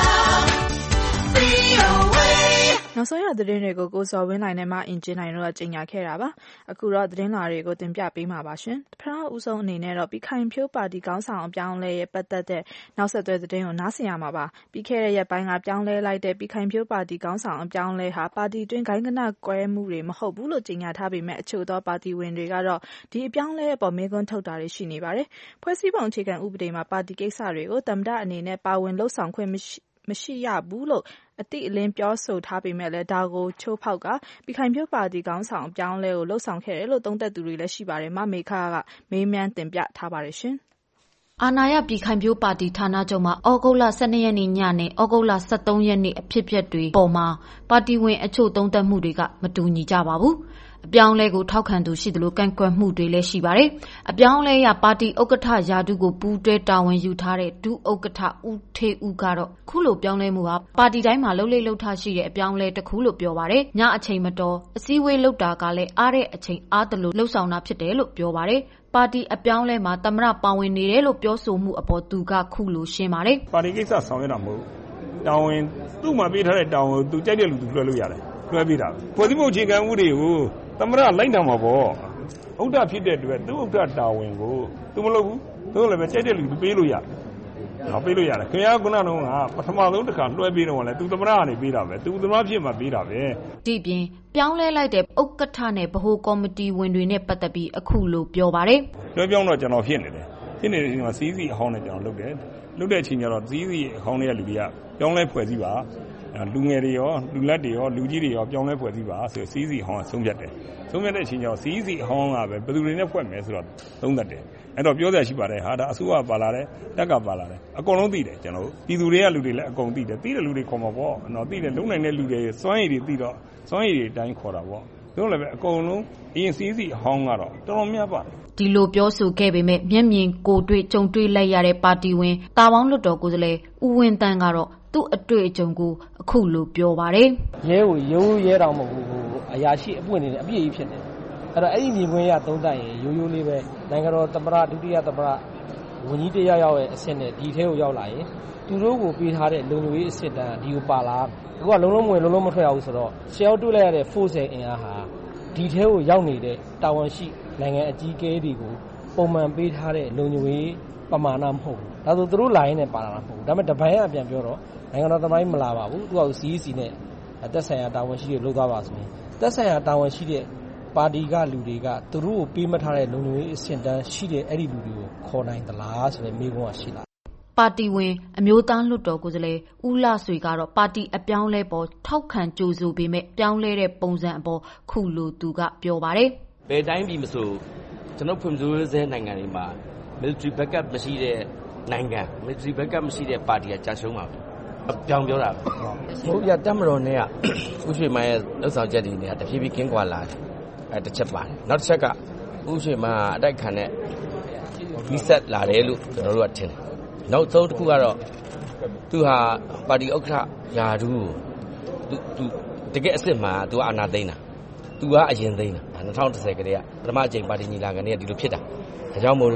VOA. နောက်ဆုံးရသတင်းတွေကိုကိုဇော်ဝင်းနိုင်နဲ့မအင်ဂျင်နိုင်တို့ကကြီးညာခဲ့တာပါအခုတော့သတင်းလာတွေကိုတင်ပြပေးမှာပါရှင်ပထမဦးဆုံးအနေနဲ့တော့ပြည်ခိုင်ဖြိုးပါတီခေါင်းဆောင်အပြောင်းလဲရဲ့ပတ်သက်တဲ့နောက်ဆက်တွဲသတင်းကိုနားဆင်ရမှာပါပြီးခဲ့တဲ့ရက်ပိုင်းကပြောင်းလဲလိုက်တဲ့ပြည်ခိုင်ဖြိုးပါတီခေါင်းဆောင်အပြောင်းလဲဟာပါတီတွင်းဂိုင်းကနကွဲမှုတွေမဟုတ်ဘူးလို့ကြီးညာထားပေမဲ့အချို့သောပါတီဝင်တွေကတော့ဒီအပြောင်းလဲအပေါ်မေးခွန်းထုတ်တာတွေရှိနေပါတယ်ဖွဲ့စည်းပုံအခြေခံဥပဒေမှာပါတီကိစ္စတွေကိုသမ္မတအနေနဲ့ပါဝင်လှုပ်ဆောင်ခွင့်မရှိရဘူးလို့အတိအလင်းပြောဆိုထားပေမဲ့လည်းဒါကိုချိုးဖောက်ကပြည်ခိုင်ဖြိုးပါတီခေါင်းဆောင်ပြောင်းလဲကိုလှုပ်ဆောင်ခဲ့တယ်လို့သုံးသပ်သူတွေလည်းရှိပါတယ်မမေခကမေးမြန်းတင်ပြထားပါတယ်ရှင်အာဏာရပြည်ခိုင်ဖြိုးပါတီဌာနချုပ်မှာဩဂုတ်လ12ရက်နေ့ညနဲ့ဩဂုတ်လ13ရက်နေ့အဖြစ်အပျက်တွေပေါ်မှာပါတီဝင်အချို့သုံးသပ်မှုတွေကမတူညီကြပါဘူးအပြောင်းလဲကိုထောက်ခံသူရှိသလိုကန့်ကွက်မှုတွေလည်းရှိပါတယ်။အပြောင်းလဲရပါတီဥက္ကဋ္ဌရာထူးကိုပူးတွဲတာဝန်ယူထားတဲ့ဒုဥက္ကဋ္ဌဦးထေဦးကတော့ခုလိုပြောင်းလဲမှုဟာပါတီတိုင်းမှာလှုပ်လေ့လှုပ်ထားရှိတဲ့အပြောင်းလဲတစ်ခုလို့ပြောပါတယ်။ညအချိန်မတော်အစည်းအဝေးလုပ်တာကလည်းအားတဲ့အချိန်အားသလိုလှုပ်ဆောင်တာဖြစ်တယ်လို့ပြောပါတယ်။ပါတီအပြောင်းလဲမှာသမ္မတပါဝင်နေတယ်လို့ပြောဆိုမှုအပေါ်သူကခုလိုရှင်းပါတယ်။ပါတီကိစ္စဆောင်ရွက်တာမဟုတ်။တာဝန်သူ့မှာပေးထားတဲ့တာဝန်ကိုသူကြိုက်တဲ့လူသူလွှဲလို့ရတယ်။လွှဲပေးတာ။ဖွဲ့စည်းပုံအခြေခံဥပဒေကိုသမ္မတလိုက်တာမှာပေါ့ဥက္ကဋ္ဌဖြစ်တဲ့အတွက်သူ့ဥက္ကဋ္ဌတာဝန်ကိုသူမလုပ်ဘူးသူလည်းပဲကြိုက်တဲ့လူသူပေးလို့ရတယ်ပေးလို့ရတယ်ခင်ဗျားခုနကတော့ပထမဆုံးတစ်ခါလွှဲပေးတော့လည်းသူသမ္မတကနေပေးတာပဲသူသမ္မတဖြစ်မှပေးတာပဲဒီပြင်ပြောင်းလဲလိုက်တဲ့ဥက္ကဋ္ဌနဲ့ဗဟိုကော်မတီဝင်တွေနဲ့ပတ်သက်ပြီးအခုလိုပြောပါတယ်လွှဲပြောင်းတော့ကျွန်တော်ဖြစ်နေတယ်ဖြစ်နေတဲ့အချိန်မှာစီးစီအဟောင်းနဲ့ကျွန်တော်လုပ်တယ်လုပ်တဲ့အချိန်ကျတော့စီးစီအဟောင်းတွေကလူတွေကပြောင်းလဲဖွဲ့စည်းပါလူငယ်တွေရောလူလက်တွေရောလူကြီးတွေရောပြောင်းလဲဖွဲ့စည်းပါဆိုစီးစီဟောင်းကဆုံးဖြတ်တယ်ဆုံးဖြတ်တဲ့အချိန်ကျတော့စီးစီအဟောင်းကပဲဘယ်သူတွေနဲ့ဖွဲ့မယ်ဆိုတော့သုံးသပ်တယ်အဲ့တော့ပြောစရာရှိပါတယ်ဟာဒါအစိုးရပါလာတယ်တက်ကပါလာတယ်အကုန်လုံးသိတယ်ကျွန်တော်တို့ပြည်သူတွေကလူတွေလည်းအကုန်သိတယ်သိတဲ့လူတွေခေါ်မှာပေါ့နော်သိတယ်လုံနိုင်တဲ့လူတွေစွမ်းရည်တွေသိတော့စွမ်းရည်တွေအတိုင်းခေါ်တာပေါ့တို့လည်းပဲအကုန်လုံးအရင်စီးစီအဟောင်းကတော့တော်တော်များပါတယ်ဒီလိုပြောဆိုခဲ့ပေမဲ့မျက်မြင်ကိုတွေ့ကြုံတွေ့လိုက်ရတဲ့ပါတီဝင်တာပေါင်းလွတ်တော်ကိုယ်စားလှယ်ဦးဝင်းတန်းကတော့သူ့အတွေ့အကြုံကိုအခုလိုပြောပါတယ်ရဲကိုရိုးရဲတောင်မဟုတ်ဘူးအရာရှိအပွင့်နေတယ်အပြည့်ကြီးဖြစ်နေအဲ့တော့အဲ့ဒီမြင်ကွင်းရသုံးသပ်ရင်ရိုးရိုးလေးပဲနိုင်ငံတော်သမ္မတဒုတိယသမ္မတဝန်ကြီးတရားရောက်ရဲ့အဆင့်နဲ့ဒီထဲကိုရောက်လာရင်သူတို့ကိုပေးထားတဲ့လုံခြုံရေးအဆင့်တန်းဒီကိုပါလာအခုကလုံးလုံးမဝင်လုံးလုံးမထွက်အောင်ဆိုတော့ရှယ်ရောက်တွေ့လိုက်ရတဲ့ force အင်အားဟာဒီထဲကိုရောက်နေတဲ့တာဝန်ရှိနိုင်ငံအကြီးအကဲတွေကိုပုံမှန်ပေးထားတဲ့လုံခြုံရေးပမာဏမဟုတ်ဘူးဒါဆိုသူတို့လာရင်လည်းပါလာတာမဟုတ်ဘူးဒါပေမဲ့တပိုင်းအပြန်ပြောတော့နိုင်ငံတော်သမိုင်းမလာပါဘူးသူက CEC နဲ့တက်ဆိုင်ရာတာဝန်ရှိတွေလှုပ်သွားပါဆိုရင်တက်ဆိုင်ရာတာဝန်ရှိတဲ့ပါတီကလူတွေကသူတို့ကိုပေးမထားတဲ့လုံခြုံရေးအဆင့်တန်းရှိတဲ့အဲ့ဒီလူတွေကိုခေါ်နိုင်သလားဆိုတဲ့မေးခွန်းကရှိလာပါတီဝင်အမျိုးသားလွှတ်တော်ကိုယ်စားလှယ်ဦးလှဆွေကတော့ပါတီအပြောင်းလဲပေါ်ထောက်ခံကြိုဆိုပေမဲ့ပြောင်းလဲတဲ့ပုံစံအပေါ်ခုလိုသူကပြောပါတယ်ဘယ်တိုင်းပြည်မဆိုကျွန်တော်ဖွံ့ဖြိုးဆဲနိုင်ငံတွေမှာ military backup မရှိတဲ့နိုင်ငံ military backup မရှိတဲ့ပါတီကကြာရှုံးပါပဲပြောင်းပြောတာဟုတ်ပြတက်မတော်နဲ့ကဥရွှေမိုင်းရဲ့လှုပ်ဆောင်ချက်တွေနဲ့တဖြည်းဖြည်းကင်းကွာလာတယ်တစ်ချက်ပါတယ်နောက်တစ်ချက်ကဥရွှေမိုင်းအတိုက်ခံတဲ့ဒီဆက်လာတယ်လို့ကျွန်တော်တို့ကထင်တယ်နောက်ဆုံးတစ်ခုကတော့သူဟာပါတီဥက္ကဋ္ဌယာဒူးကိုသူတကယ်အစ်စ်မှာသူအာဏာသိမ်းတာသူကအရင်သိမ်းတာ2010ကတည်းကပထမအကြိမ်ပါတီညီလာခံတွေကဒီလိုဖြစ်တာဒါကြောင့်မို့လို့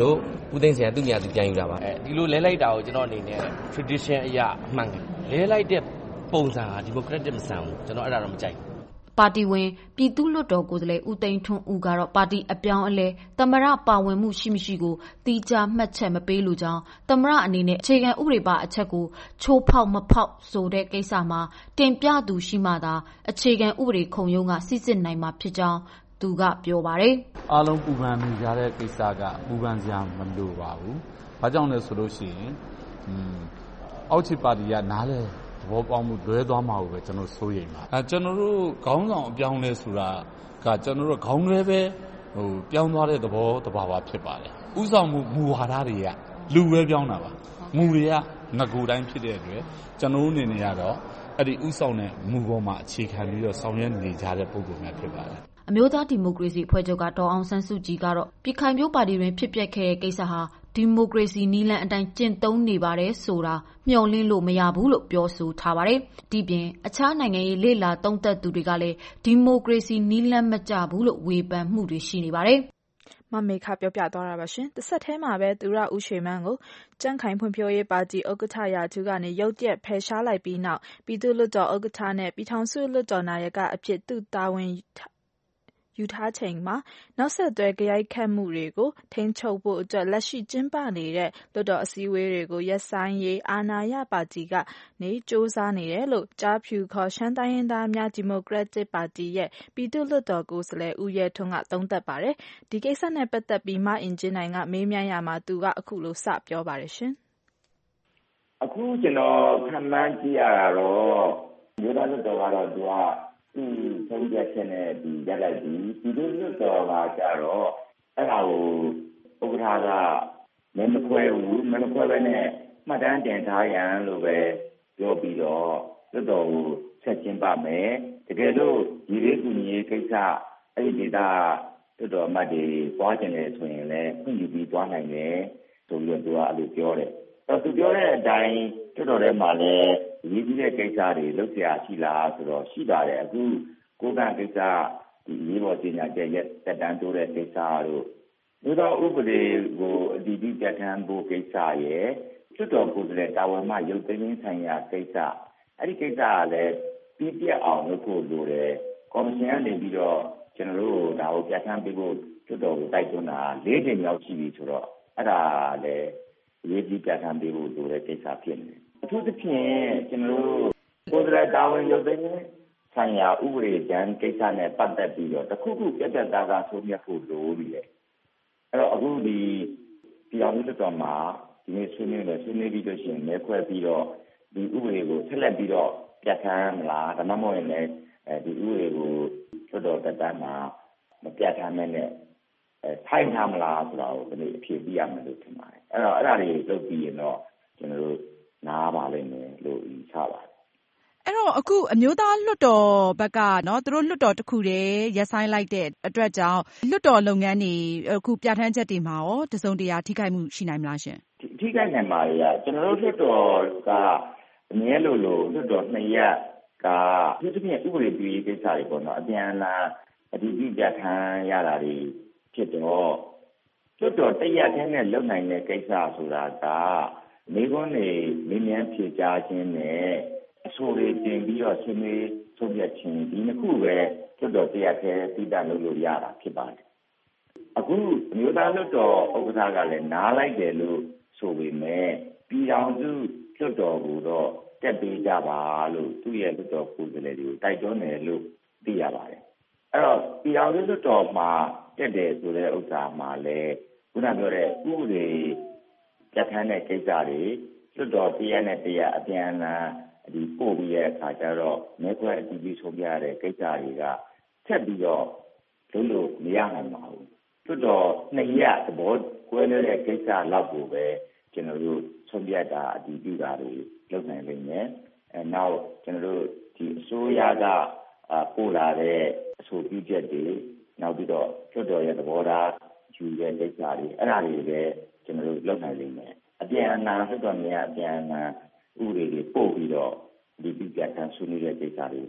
ဦးသိန်းစိန်ကသူ့နေရာသူပြန်ယူတာပါဒီလိုလဲလိုက်တာကိုကျွန်တော်အနေနဲ့ tradition အရာအမှန်လဲလိုက်တဲ့ပုံစံဟာ democratic မဆန်ဘူးကျွန်တော်အဲ့ဒါတော့မကြိုက်ပါတီဝင်ပြည်သူ့လွှတ်တော်ကိုယ်စားလှယ်ဦးသိန်းထွန်းဦးကတော့ပါတီအပြောင်းအလဲသမရပါဝင်မှုရှိမရှိကိုတီးခြားမှတ်ချက်မပေးလိုကြောင်းသမရအနေနဲ့အခြေခံဥပဒေပါအချက်ကိုချိုးဖောက်မဖောက်ဆိုတဲ့ကိစ္စမှာတင်ပြသူရှိမှသာအခြေခံဥပဒေခုံရုံးကစစ်စစ်နိုင်မှာဖြစ်ကြောင်းသူကပြောပါတယ်အားလုံးပူပန်နေကြတဲ့ကိစ္စကပူပန်စရာမလိုပါဘူး။ဘာကြောင့်လဲဆိုလို့ရှိရင်အောက်ခြေပါတီကနားလဲသဘောပေါက်မှုလွဲသွားမှာကိုပဲကျွန်တော်စိုးရိမ်ပါကျွန်တော်တို့ခေါင်းဆောင်အပြောင်းလဲဆိုတာကကျွန်တော်တို့ခေါင်းလဲပဲပြောင်းသွားတဲ့သဘောတဘာဝဖြစ်ပါတယ်ဥဆောင်မှုမူဝါဒတွေကလူပဲပြောင်းတာပါမူတွေကငကိုတိုင်းဖြစ်တဲ့အတွက်ကျွန်တော်တို့အနေနဲ့ကတော့အဲ့ဒီဥဆောင်တဲ့မူပေါ်မှာအခြေခံပြီးတော့ဆောင်ရွက်နေကြတဲ့ပုံစံမျိုးဖြစ်ပါတယ်အမျိုးသားဒီမိုကရေစီအဖွဲ့ချုပ်ကဒေါ်အောင်ဆန်းစုကြည်ကတော့ပြည်ခိုင်ဖြိုးပါတီတွင်ဖြစ်ပျက်ခဲ့တဲ့ကိစ္စဟာဒီမိုကရေစီနည်းလမ်းအတိုင်းကျင့်သုံးနေပါတယ်ဆိုတာမျှော်လင့်လို့မရဘူးလို့ပြောဆိုထားပါတယ်။ဒီပြင်အခြားနိုင်ငံရေးလေ့လာသုံးသပ်သူတွေကလည်းဒီမိုကရေစီနည်းလမ်းမကျဘူးလို့ဝေဖန်မှုတွေရှိနေပါတယ်။မမေခပြောပြသွားတာပါရှင်။တစ်ဆက်တည်းမှာပဲသူရဦးရွှေမန်းကိုကြံ့ခိုင်ဖွံ့ဖြိုးရေးပါတီဥက္ကဋ္ဌရာထူးကနေရုတ်တရက်ဖယ်ရှားလိုက်ပြီးနောက်ပြည်သူ့လွှတ်တော်ဥက္ကဋ္ဌနဲ့ပြည်ထောင်စုလွှတ်တော်နာယကအဖြစ်သူ့တာဝန်ယူထားချိန်မှာနောက်ဆက်တွဲဂယိုက်ခတ်မှုတွေကိုထိန်းချုပ်ဖို့အတွက်လက်ရှိကျင်းပနေတဲ့လွှတ်တော်အစည်းအဝေးတွေကိုရပ်ဆိုင်းရေးအာဏာရပါတီကနေစ조사နေတယ်လို့ကြားဖြူခေါ်ရှမ်းတိုင်းရင်းသားများဒီမိုကရက်တစ်ပါတီရဲ့ပြည်သူ့လွှတ်တော်ကိုယ်စားလှယ်ဦးရဲထွန်းကသုံးသပ်ပါတယ်။ဒီကိစ္စနဲ့ပတ်သက်ပြီးမအင်ဂျင်နိုင်ကမေးမြန်းရမှာသူကအခုလိုစပြောပါတယ်ရှင်။အခုကျွန်တော်ခန့်မှန်းကြည့်ရတာတော့မြို့သားလွှတ်တော်ကတော့သူကဆုံးဖြတ်ချက်နဲ့ဒီရလိုက်ပြီးပြည်သူ့လွှတ်တော်ကကြတော့အဲ့ဒါကိုဥက္ကဋ္ဌကမင်းမခွဲဘူးမင်းခွဲပဲနဲ့မှတ်တမ်းတင်ထားရန်လို့ပဲပြောပြီးတော့လွှတ်တော်ကိုဆက်ကျင်းပမယ်တကယ်လို့ဒီလေးကူညီရေးကိစ္စအဲ့ဒီဒေသလွှတ်တော်အမတ်တွေပွားကျင်တယ်ဆိုရင်လည်းခွင့်ယူပြီးပွားနိုင်တယ်ဆိုပြီးတော့သူကအဲ့လိုပြောတယ်သူပြောတဲ့အတိုင်းလွှတ်တော်ထဲမှာလည်းရေးကြီးတဲ့ကိစ္စတွေလုပ်เสียရှိလားဆိုတော့ရှိပါတယ်အခုကိုယ်ကကိစ္စဒီရေးပေါ်ကြီးညာကျက်တက်တန်းတိုးတဲ့ကိစ္စတို့မြို့တော်ဥပဒေကိုအတည်ပြုပြဋ္ဌာန်းဖို့ကိစ္စရဲ့လွှတ်တော်ကိုယ်စားလှယ်တာဝန်မှရုပ်သိမ်းဆိုင်ရာကိစ္စအဲ့ဒီကိစ္စကလည်းပြည့်ပြည့်အောင်လုပ်ဖို့လိုတယ်ကော်မရှင်ကနေပြီးတော့ကျွန်တော်တို့ဒါကိုပြဋ္ဌာန်းပေးဖို့လွှတ်တော်ကိုတိုက်တွန်းတာ၄ကြိမ်ရောက်ရှိပြီဆိုတော့အဲ့ဒါလည်းရေးပြီးပြဋ္ဌာန်းပေးဖို့လိုတဲ့ကိစ္စဖြစ်နေတယ်အထူးသဖြင့်ကျွန်တော်တို့ကိုယ်စားလှယ်တာဝန်ရုပ်သိမ်းဆိုင်ရာဥပဒေကြမ်းကိစ္စနဲ့ပတ်သက်ပြီးတော့တခုခုပြတ်ပြတ်သားသားဆုံးဖြတ်ဖို့လိုနေတယ်အဲ့တော့အခုဒီပြည်အောင်စုလွှတ်တော်မှာဒီနေ့ဆွေးနွေးပြီးလို့ရှိရင်မဲခွဲပြီးတော့ဒီဥပဒေကိုဆက်လက်ပြီးတော့ပြဋ္ဌာန်းမလားဒါမှမဟုတ်ရင်လည်းဒီဥပဒေကိုလွှတ်တော်တက်တန်းမှာမပြဋ္ဌာန်းမဲ့နဲ့ထိုင်ထားမလားဆိုတာကိုဒီနေ့အဖြေပြရမယ်လို့ထင်ပါတယ်အဲ့တော့အဲ့ဒါတွေလုပ်ပြီးရင်တော့ကျွန်တော်တို့နားပါလိမ့်မယ်လို့ယူဆပါတယ်အဲ့တော့အခုအမျိုးသားလွှတ်တော်ဘက်ကနော်သူတို့လွှတ်တော်တစ်ခုတည်းရပ်ဆိုင်းလိုက်တဲ့အတွက်ကြောင့်လွှတ်တော်လုပ်ငန်းတွေအခုပြဋ္ဌာန်းချက်တွေမှာရောတစုံတရာထိခိုက်မှုရှိနိုင်မလားရှင်ထိခိုက်နိုင်ပါရဲ့ကျွန်တော်တို့လွှတ်တော်ကအမြဲလိုလွှတ်တော်2ရက်ကဒီတစ်ပြည့်ဥပဒေပြုရေးကိစ္စတွေပေါ့နော်အပြန်အလှန်အတည်ပြုပြဋ္ဌာန်းရတာတွေဖြစ်တော့လွှတ်တော်1ရက်တည်းနဲ့လုပ်နိုင်တဲ့ကိစ္စဆိုတာကမိခွန်းတွေမြင်းမြန်းဖြေကြားခြင်းနဲ့အဆိုတွေတင်ပြီးတော့ဆွေးနွေးဆုံးဖြတ်ခြင်းဒီနှစ်ခုပဲလွှတ်တော်1ရက်တည်းတည်တံ့လို့ရတာဖြစ်ပါတယ်အခုမြို့သားလွှတ်တော်ဥက္ကဋ္ဌကလည်းနားလိုက်တယ်လို့ဆိုပေမဲ့ပြည်ထောင်စုလွှတ်တော်ကိုတော့တက်ပေးကြပါလို့သူ့ရဲ့လွှတ်တော်ကိုယ်စားလှယ်တွေကိုတိုက်တွန်းတယ်လို့သိရပါတယ်အဲ့တော့ပြည်ထောင်စုလွှတ်တော်မှာတက်တယ်ဆိုတဲ့ဥစ္စာမှာလည်းခုနပြောတဲ့ဥပဒေပြဋ္ဌာန်းတဲ့ကိစ္စတွေလွှတ်တော်1ရက်နဲ့1ရက်အပြန်အလှန်ဒီပို့ပြီးတဲ့အခါကျတော့မဲခွဲအတည်ပြုဆုံးဖြတ်ရတဲ့ကိစ္စတွေကဆက်ပြီးတော့လို့မရနိုင်ပါဘူးလွှတ်တော်2ရက်သဘောကွဲတဲ့ကိစ္စလောက်ကိုပဲကျွန်တော်တို့ဆုံးဖြတ်တာအတည်ပြုတာတွေလုပ်နိုင်လိမ့်မယ်နောက်ကျွန်တော်တို့ဒီအစိုးရကပို့လာတဲ့အဆိုပြုချက်တွေနောက်ပြီးတော့လွှတ်တော်ရဲ့သဘောထားယူတဲ့ကိစ္စတွေအဲ့ဒါတွေလည်းကျွန်တော်တို့လုပ်နိုင်လိမ့်မယ်အပြန်အလှန်လွှတ်တော်များအပြန်အလှန်ဥပဒေတွေပို့ပြီးတော့ဒီပြဋ္ဌာန်းဆွေးနွေးတဲ့ကိစ္စတွေတော့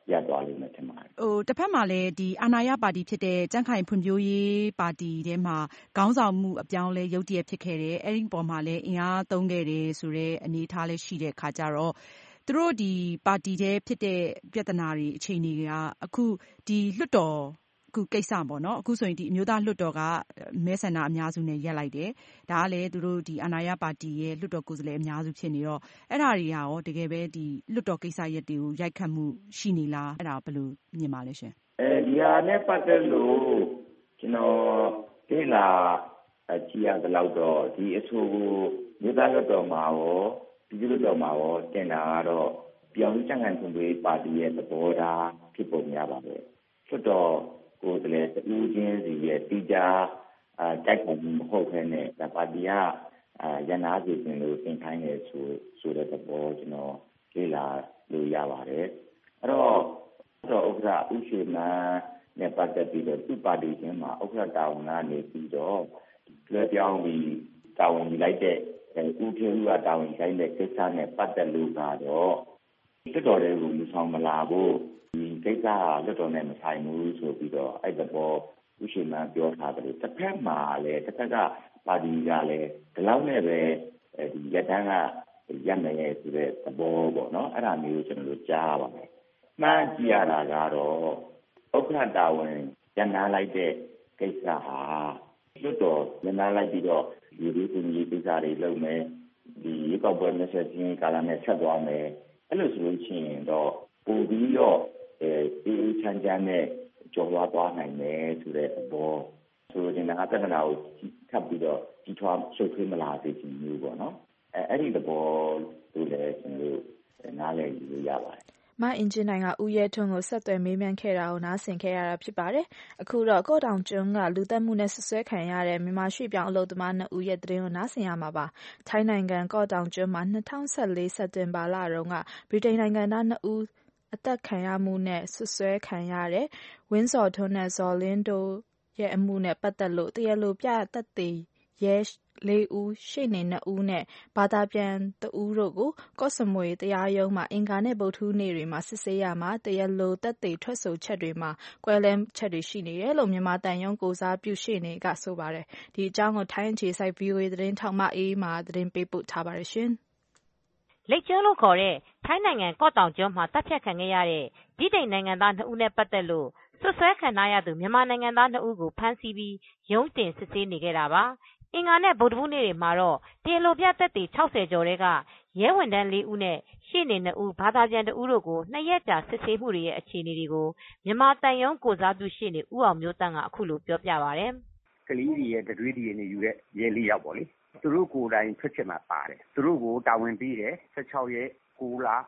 ရပ်သွားလိမ့်မယ်ထင်ပါတယ်။တစ်ဖက်မှာလည်းဒီအာဏာရပါတီဖြစ်တဲ့ကြံ့ခိုင်ဖွံ့ဖြိုးရေးပါတီထဲမှာခေါင်းဆောင်မှုအပြောင်းလဲရုတ်တရက်ဖြစ်ခဲ့တယ်။အဲဒီပေါ်မှာလည်းအင်အားသုံးခဲ့တယ်ဆိုတဲ့အနေအထားလည်းရှိတဲ့အခါကျတော့သူတို့ဒီပါတီထဲဖြစ်တဲ့ပြဿနာတွေအခြေအနေကအခုဒီလွှတ်တော်ကိစ္စပေါ့နော်အခုဆိုရင်ဒီအမျိုးသားလွှတ်တော်ကမဲဆန္ဒအများစုနဲ့ရပ်လိုက်တယ်ဒါကလည်းသူတို့ဒီအာဏာရပါတီရဲ့လွှတ်တော်ကိုယ်စားလှယ်အများစုဖြစ်နေတော့အဲ့ဒါတွေကရောတကယ်ပဲဒီလွှတ်တော်ကိစ္စရပ်တွေကိုရိုက်ခတ်မှုရှိနေလားအဲ့ဒါဘယ်လိုမြင်ပါလဲရှင်ဒီဟာနဲ့ပတ်သက်လို့ကျွန်တော်သိလာကြည့်ရသလောက်တော့ဒီအဆိုကိုမြို့သားလွှတ်တော်မှာရောပြည်သူ့လွှတ်တော်မှာရောတင်တာကတော့ပြောင်းကြံ့ခိုင်ဖွံ့ဖြိုးရေးပါတီရဲ့သဘောထားဖြစ်ပုံရပါတယ်လွှတ်တော်ကိုယ်စားလှယ်တူချင်းစီရဲ့တိကျတိုက်ပုံမဟုတ်ဘဲနဲ့ဒါပါတီကရန်နာစီစဉ်လို့တင်ခိုင်းနေဆိုတဲ့သဘောကျွန်တော်လေ့လာလို့ရပါတယ်အဲ့တော့ဥက္ကဋ္ဌဦးရွှေမန်းနဲ့ပတ်သက်ပြီးတော့သူ့ပါတီချင်းမှာဥက္ကဋ္ဌတာဝန်ကနေပြီးတော့လွှဲပြောင်းပြီးတာဝန်ယူလိုက်တဲ့ဦးထေဦးကတာဝန်ယူလိုက်တဲ့ကိစ္စနဲ့ပတ်သက်လို့ကတော့လွှတ်တော်တွေကိုမဆောင်မလာဘူးဒီကိစ္စကလွှတ်တော်နဲ့မဆိုင်ဘူးဆိုပြီးတော့အဲ့ဒီပေါ်ဦးရွှေမန်းပြောထားတယ်တစ်ဖက်မှာလည်းတစ်ဖက်ကပါတီကလည်းဒီလောက်နဲ့ပဲဒီရတန်းကရပ်မယ်ဆိုတဲ့သဘောပေါ့နော်အဲ့ဒါမျိုးကျွန်တော်တို့ကြားပါမယ်မှန်းကြည့်ရတာကတော့ဥက္ကဋ္ဌတာဝန်ရန်နာလိုက်တဲ့ကိစ္စဟာလွတ်တော်ရန်နာလိုက်ပြီးတော့ဒီလိုမျိုးကိစ္စတွေလုပ်မယ်ဒီရေကောက်ပွဲနဲ့ဆက်ချင်းကာလနဲ့ဆက်သွားမယ်အဲ့လိုဆိုလို့ရှိရင်တော့ပို့ပြီးတော့အေးချမ်းချမ်းနဲ့ကြော်သွားနိုင်မယ်ဆိုတဲ့သဘောဆိုရင်လည်းအတ္တနာကိုထပ်ပြီးတော့ကြီးထွားရှုပ်ထွေးမလာစေချင်ဘူးပေါ့နော်အဲ့ဒီသဘောတို့လည်းကျွန်တော်တို့နားလည်ယူလို့ရပါတယ်မအင်ဂျင်နိုင်ကဦးရဲထွန်းကိုဆက်သွယ်မေးမြန်းခဲ့တာကိုနားဆင်ခဲ့ရတာဖြစ်ပါတယ်။အခုတော့ကော့တောင်ကျွန်းကလူသတ်မှုနဲ့ဆွဆွဲခံရတဲ့မြန်မာရွှေ့ပြောင်းအလုပ်သမား2ဦးရဲ့သတင်းကိုနားဆင်ရမှာပါ။ထိုင်းနိုင်ငံကော့တောင်ကျွန်းမှာ2014စက်တင်ဘာလတုန်းကဗြိတိန်နိုင်ငံသား2ဦးအသက်ခံရမှုနဲ့ဆွဆွဲခံရတဲ့ဝင်းစော်ထွန်းနဲ့ဇော်လင်းတို့ရဲ့အမှုနဲ့ပတ်သက်လို့တရားလိုပြသက်သေရဲ4ဦးရှေ့နေ2ဦးနဲ့ဘာသာပြန်2ဦးတို့ကိုကော့စမွေတရားရုံးမှာအင်္ဂါနဲ့ဗုဒ္ဓဟူးနေ့တွေမှာစစ်ဆေးရမှာတရားလိုသက်သေထွက်ဆိုချက်တွေမှာကွဲလွဲချက်တွေရှိနေတယ်လို့မြန်မာတန်ယုံကိုစားပြုရှေ့နေကဆိုပါတယ်ဒီအကြောင်းကိုထိုင်းအခြေစိုက် VOA သတင်းထောက်မအေးမာသတင်းပေးပို့ထားပါတယ်ရှင်လိပ်ကျွန်းလို့ခေါ်တဲ့ထိုင်းနိုင်ငံကော့တောင်ကျွန်းမှာတပ်ဖြတ်ခံခဲ့ရတဲ့ဗြိတိန်နိုင်ငံသား2ဦးနဲ့ပတ်သက်လို့ဆွဆွဲခံရသူမြန်မာနိုင်ငံသား2ဦးကိုဖမ်းဆီးပြီးရုံးတင်စစ်ဆေးနေခဲ့တာပါအင်္ဂါနဲ့ဗုဒ္ဓဟူးနေ့တွေမှာတော့တရားလိုပြသက်သေ60ကျော်တဲ့ကရဲဝန်ထမ်း4ဦးနဲ့ရှေ့နေ2ဦးဘာသာပြန်2ဦးတို့ကို2ရက်ကြာစစ်ဆေးမှုတွေရဲ့အခြေအနေတွေကိုမြန်မာတန်ယုံကိုစားပြုရှေ့နေဦးအောင်မျိုးတန်းကအခုလိုပြောပြပါတယ်ကလေးတွေရဲ့တတွေးတွေနဲ့ယူတဲ့ရဲ4ယောက်ပေါ့လေသူတို့ကိုယ်တိုင်ထွက်ချက်မှာပါတယ်သူတို့ကိုတာဝန်ပေးတယ်16ရက်9လ